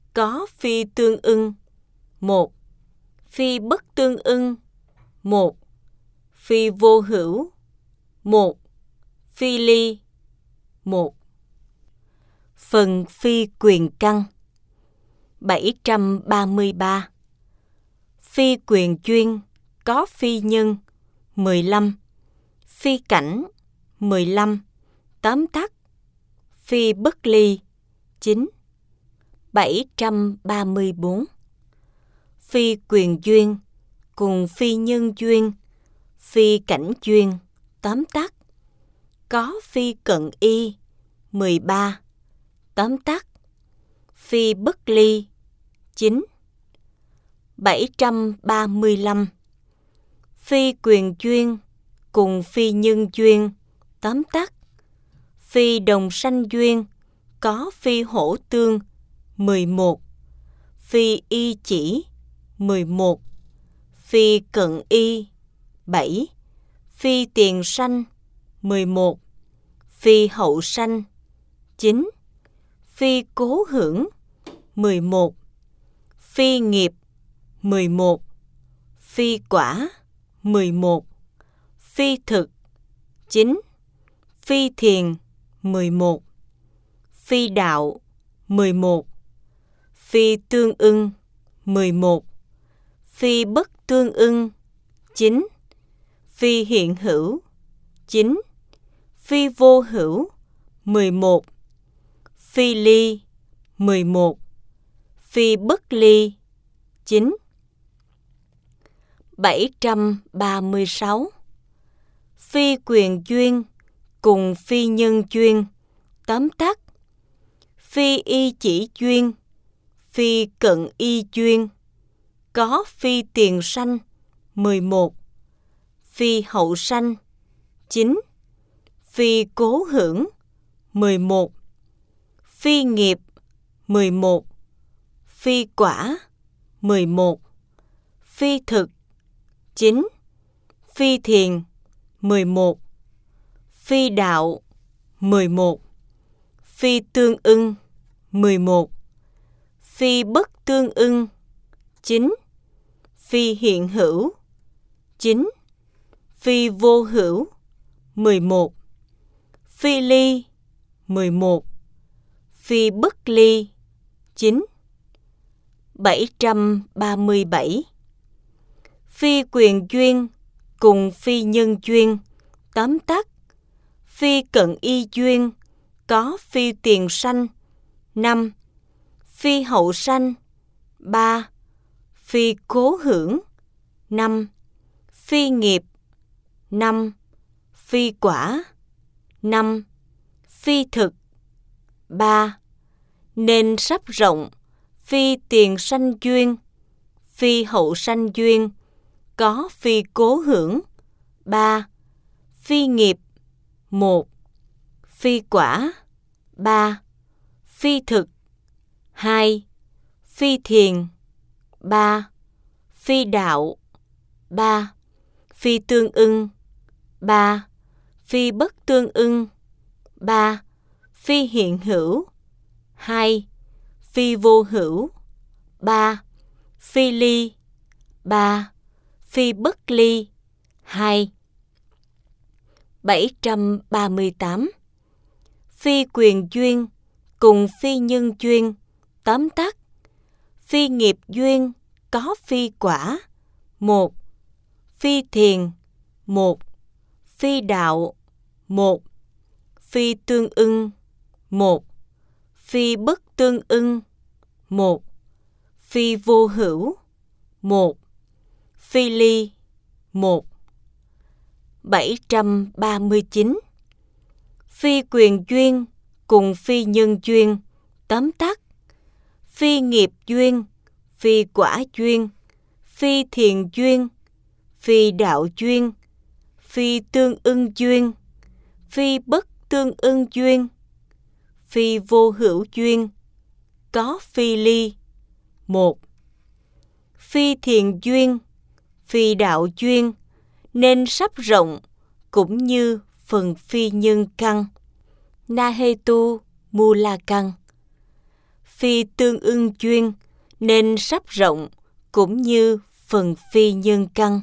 có phi tương ưng, một. Phi bất tương ưng, một. Phi vô hữu, một. Phi ly, một. Phần phi quyền căn. bảy trăm ba mươi ba. Phi quyền duyên có phi nhân, mười lăm. Phi cảnh, mười lăm. Tóm tắt. Phi bất ly, chín. bảy trăm ba mươi bốn. Phi quyền duyên cùng phi nhân duyên, phi cảnh duyên, tóm tắt. Có phi cận y, mười ba. Tóm tắt. Phi bất ly, chín. bảy trăm ba mươi lăm. Phi quyền duyên cùng phi nhân duyên, tóm tắt. Phi đồng sanh duyên có phi hổ tương, mười một. Phi y chỉ, mười một. Phi cận y, bảy. Phi tiền sanh, mười một. Phi hậu sanh, chín. Phi cố hưởng, mười một. Phi nghiệp, mười một. Phi quả, mười một. Phi thực, chín. Phi thiền, mười một. Phi đạo, mười một. Phi tương ưng, mười một. Phi bất tương ưng, chín. Phi hiện hữu, chín. Phi vô hữu, mười một. Phi ly, mười một. Phi bất ly, chín. bảy trăm ba mươi sáu. Phi quyền duyên cùng phi nhân duyên, tóm tắt. Phi y chỉ duyên, phi cận y duyên, có phi tiền sanh, mười một. Phi hậu sanh, chín. Phi cố hưởng, mười một. Phi nghiệp, mười một. Phi quả, mười một. Phi thực, chín. Phi thiền, mười một. Phi đạo, mười một. Phi tương ưng, mười một. Phi bất tương ưng, chín. Phi hiện hữu, chín. Phi vô hữu, mười một. Phi ly, mười một. Phi bất ly, chín. bảy trăm ba mươi bảy. Phi quyền duyên cùng phi nhân duyên, tóm tắt. Phi cận y duyên có phi tiền sanh, năm. Phi hậu sanh, ba. Phi cố hưởng, năm. Phi nghiệp, năm. Phi quả, năm. Phi thực, ba. Nên sắp rộng phi tiền sanh duyên, phi hậu sanh duyên, có phi cố hưởng, ba. Phi nghiệp, một. Phi quả, ba. Phi thực, hai. Phi thiền, ba. Phi đạo, ba. Phi tương ưng, ba. Phi bất tương ưng, ba. Phi hiện hữu, hai. Phi vô hữu, ba. Phi ly, ba. Phi bất ly, hai. bảy trăm ba mươi tám. Phi quyền duyên cùng phi nhân duyên, tóm tắt. Phi nghiệp duyên có phi quả, một. Phi thiền, một. Phi đạo, một. Phi tương ưng, một. Phi bất tương ưng, một. Phi vô hữu, một. Phi ly, một. bảy trăm ba mươi chín. Phi quyền duyên cùng phi nhân duyên, tóm tắt. Phi nghiệp duyên, phi quả duyên, phi thiền duyên, phi đạo duyên, phi tương ưng duyên, phi bất tương ưng duyên, phi vô hữu duyên, có phi ly, một. Phi thiền duyên, phi đạo duyên, nên sắp rộng, cũng như phần phi nhân căn. Nahetu Mula căn. phi tương ưng duyên nên sắp rộng cũng như phần phi nhân căn.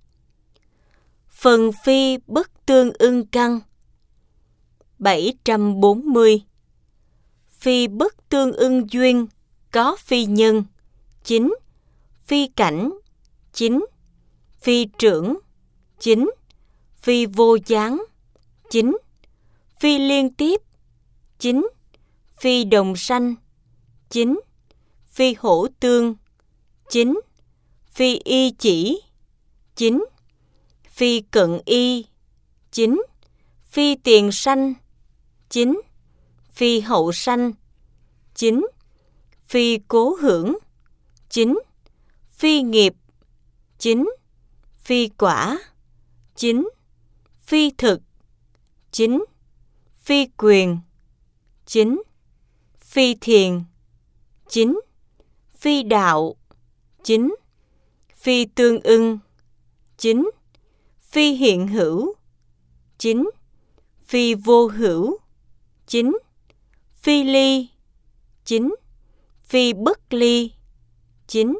Phần phi bất tương ưng căn. bảy trăm bốn mươi. Phi bất tương ưng duyên có phi nhân, chín. Phi cảnh, chín. Phi trưởng, chín. Phi vô gián, chín. Phi liên tiếp, chín. Phi đồng sanh, chín. Phi hổ tương, chín. Phi y chỉ, chín. Phi cận y, chín. Phi tiền sanh, chín. Phi hậu sanh, chín. Phi cố hưởng, chín. Phi nghiệp, chín. Phi quả, chín. Phi thực, chín. Phi quyền, chín. Phi thiền, chín. Phi đạo, chín. Phi tương ưng, chín. Phi hiện hữu, chín. Phi vô hữu, chín. Phi ly, chín. Phi bất ly, chín.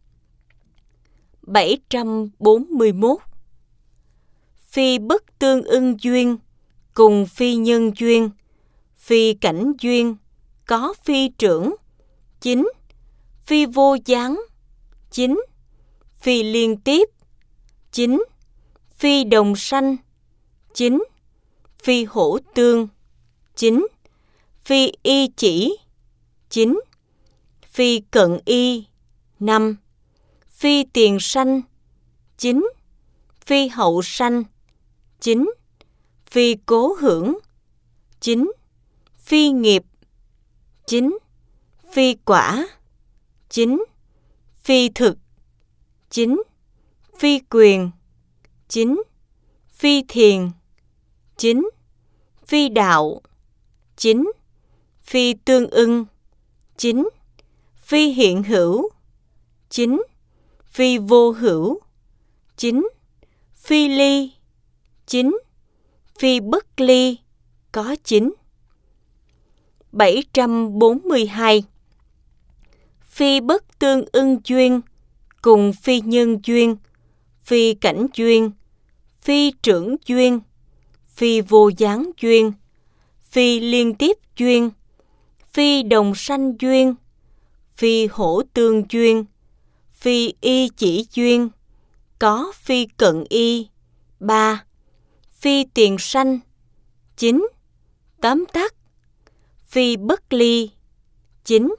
bảy trăm bốn mươi mốt. Phi bất tương ưng duyên cùng phi nhân duyên, phi cảnh duyên có phi trưởng, chín. Phi vô gián, chín. Phi liên tiếp, chín. Phi đồng sanh, chín. Phi hổ tương, chín. Phi y chỉ, chín. Phi cận y, năm. Phi tiền sanh, chín. Phi hậu sanh, chín. Phi cố hưởng, chín. Phi nghiệp, chín. Phi quả, chín. Phi thực, chín. Phi quyền, chín. Phi thiền, chín. Phi đạo, chín. Phi tương ưng, chín. Phi hiện hữu, chín. Phi vô hữu, chín. Phi ly, chín. Phi bất ly, có chín. bảy trăm bốn mươi hai. Phi bất tương ưng duyên cùng phi nhân duyên, phi cảnh duyên, phi trưởng duyên, phi vô gián duyên, phi liên tiếp duyên, phi đồng sanh duyên, phi hổ tương duyên, phi y chỉ duyên, có phi cận y, ba. Phi tiền sanh, chín. Tóm tắt. Phi bất ly, chín.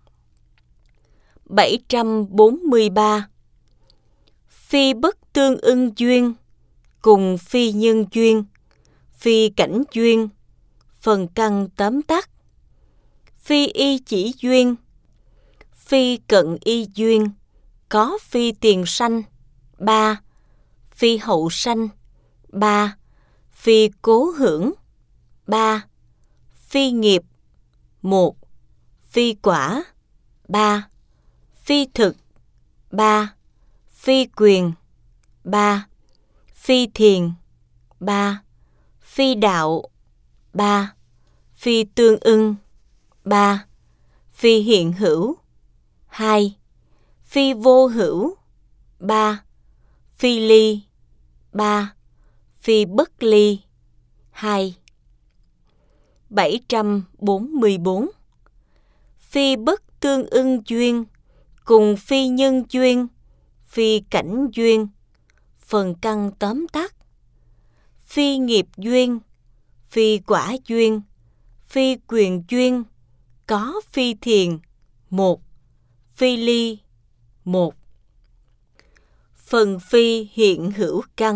bảy trăm bốn mươi ba. Phi bất tương ưng duyên cùng phi nhân duyên, phi cảnh duyên, phần căn tóm tắt. Phi y chỉ duyên, phi cận y duyên, có phi tiền sanh, ba. Phi hậu sanh, ba. Phi cố hưởng, ba. Phi nghiệp, một. Phi quả, ba. Phi thực, ba. Phi quyền, ba. Phi thiền, ba. Phi đạo, ba. Phi tương ưng, ba. Phi hiện hữu, hai. Phi vô hữu, ba. Phi ly, ba. Phi bất ly, hai. bảy trăm bốn mươi bốn. Phi bất tương ưng duyên cùng phi nhân duyên, phi cảnh duyên, phần căn tóm tắt. Phi nghiệp duyên, phi quả duyên, phi quyền duyên, có phi thiền, một. Phi ly, một. Phần phi hiện hữu căn.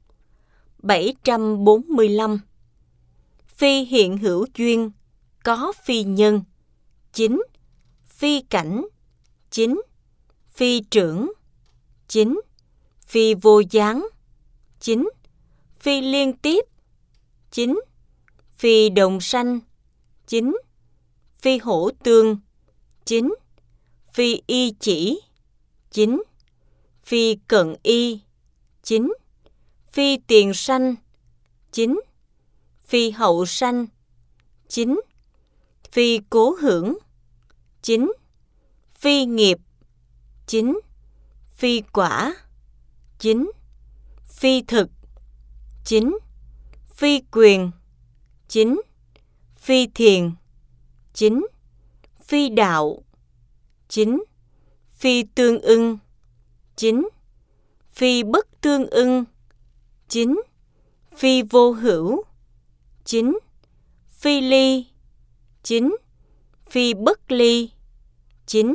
bảy trăm bốn mươi lăm. Phi hiện hữu duyên, có phi nhân, chín. Phi cảnh, chín. Phi trưởng, chín. Phi vô gián, chín. Phi liên tiếp, chín. Phi đồng sanh, chín. Phi hổ tương, chín. Phi y chỉ, chín. Phi cận y, chín. Phi tiền sanh, chín. Phi hậu sanh, chín. Phi cố hưởng, chín. Phi nghiệp, chín. Phi quả, chín. Phi thực, chín. Phi quyền, chín. Phi thiền, chín. Phi đạo, chín. Phi tương ưng, chín. Phi bất tương ưng, chín. Phi vô hữu, chín. Phi ly, chín. Phi bất ly, chín.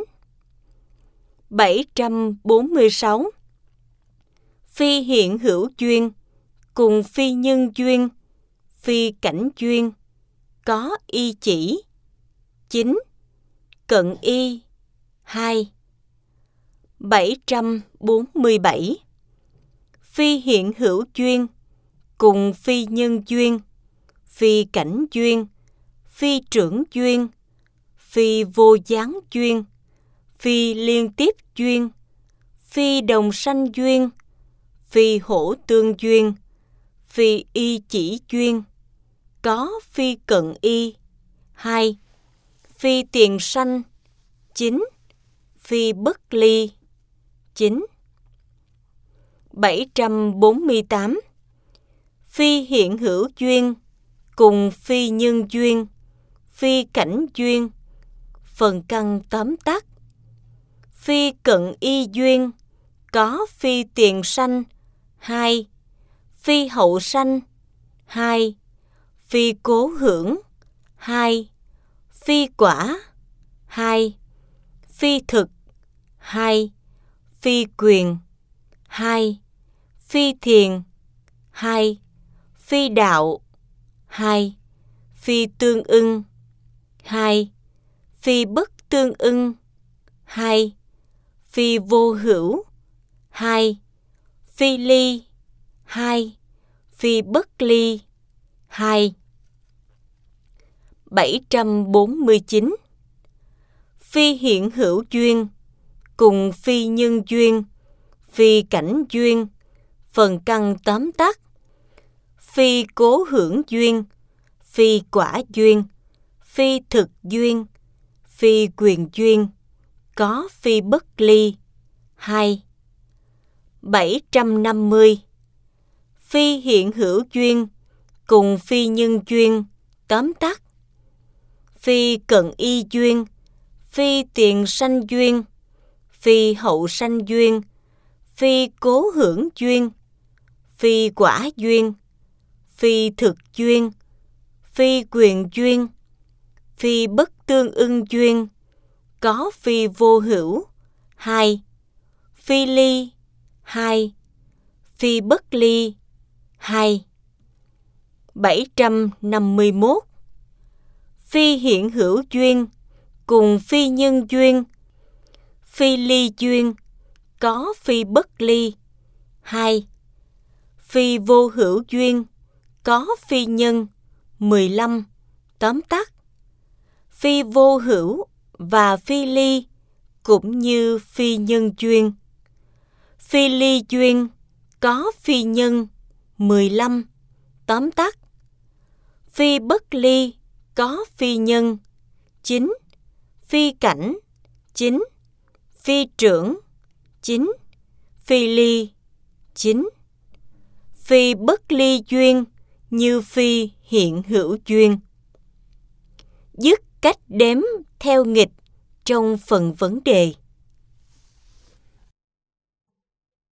bảy trăm bốn mươi sáu. Phi hiện hữu duyên cùng phi nhân duyên, phi cảnh duyên, có y chỉ, chín. Cận y, hai. bảy trăm bốn mươi bảy. Phi hiện hữu duyên cùng phi nhân duyên, phi cảnh duyên, phi trưởng duyên, phi vô gián duyên, phi liên tiếp duyên, phi đồng sanh duyên, phi hổ tương duyên, phi y chỉ duyên, có phi cận y, hai. Phi tiền sanh, chín. Phi bất ly, chín. bảy trăm bốn mươi tám. Phi hiện hữu duyên cùng phi nhân duyên, phi cảnh duyên, phần căn tóm tắt. Phi cận y duyên, có phi tiền sanh, hai. Phi hậu sanh, hai. Phi cố hưởng, hai. Phi quả, hai. Phi thực, hai. Phi quyền, hai. Phi thiền, hai. Phi đạo, hai. Phi tương ưng, hai. Phi bất tương ưng, hai. Phi vô hữu, hai. Phi ly, hai. Phi bất ly, hai. bảy trăm bốn mươi chín. Phi hiện hữu duyên cùng phi nhân duyên, phi cảnh duyên, phần căn tóm tắt. Phi cố hưởng duyên, phi quả duyên, phi thực duyên, phi quyền duyên, có phi bất ly, hai. bảy trăm năm mươi. Phi hiện hữu duyên cùng phi nhân duyên, tóm tắt. Phi cận y duyên, phi tiền sanh duyên, phi hậu sanh duyên, phi cố hưởng duyên, phi quả duyên, phi thực duyên, phi quyền duyên, phi bất tương ưng duyên, có phi vô hữu, hai. Phi ly, hai. Phi bất ly, hai. bảy trăm năm mươi mốt. Phi hiện hữu duyên cùng phi nhân duyên, phi ly duyên, có phi bất ly, hai. Phi vô hữu duyên, có phi nhân, mười lăm, tóm tắt. Phi vô hữu và phi ly cũng như phi nhân duyên. Phi ly duyên, có phi nhân, mười lăm, tóm tắt. Phi bất ly, có phi nhân, chín. Phi cảnh, chín. Phi trưởng, chín. Phi ly, chín. Phi bất ly duyên như phi hiện hữu duyên. Dứt cách đếm theo nghịch trong phần vấn đề.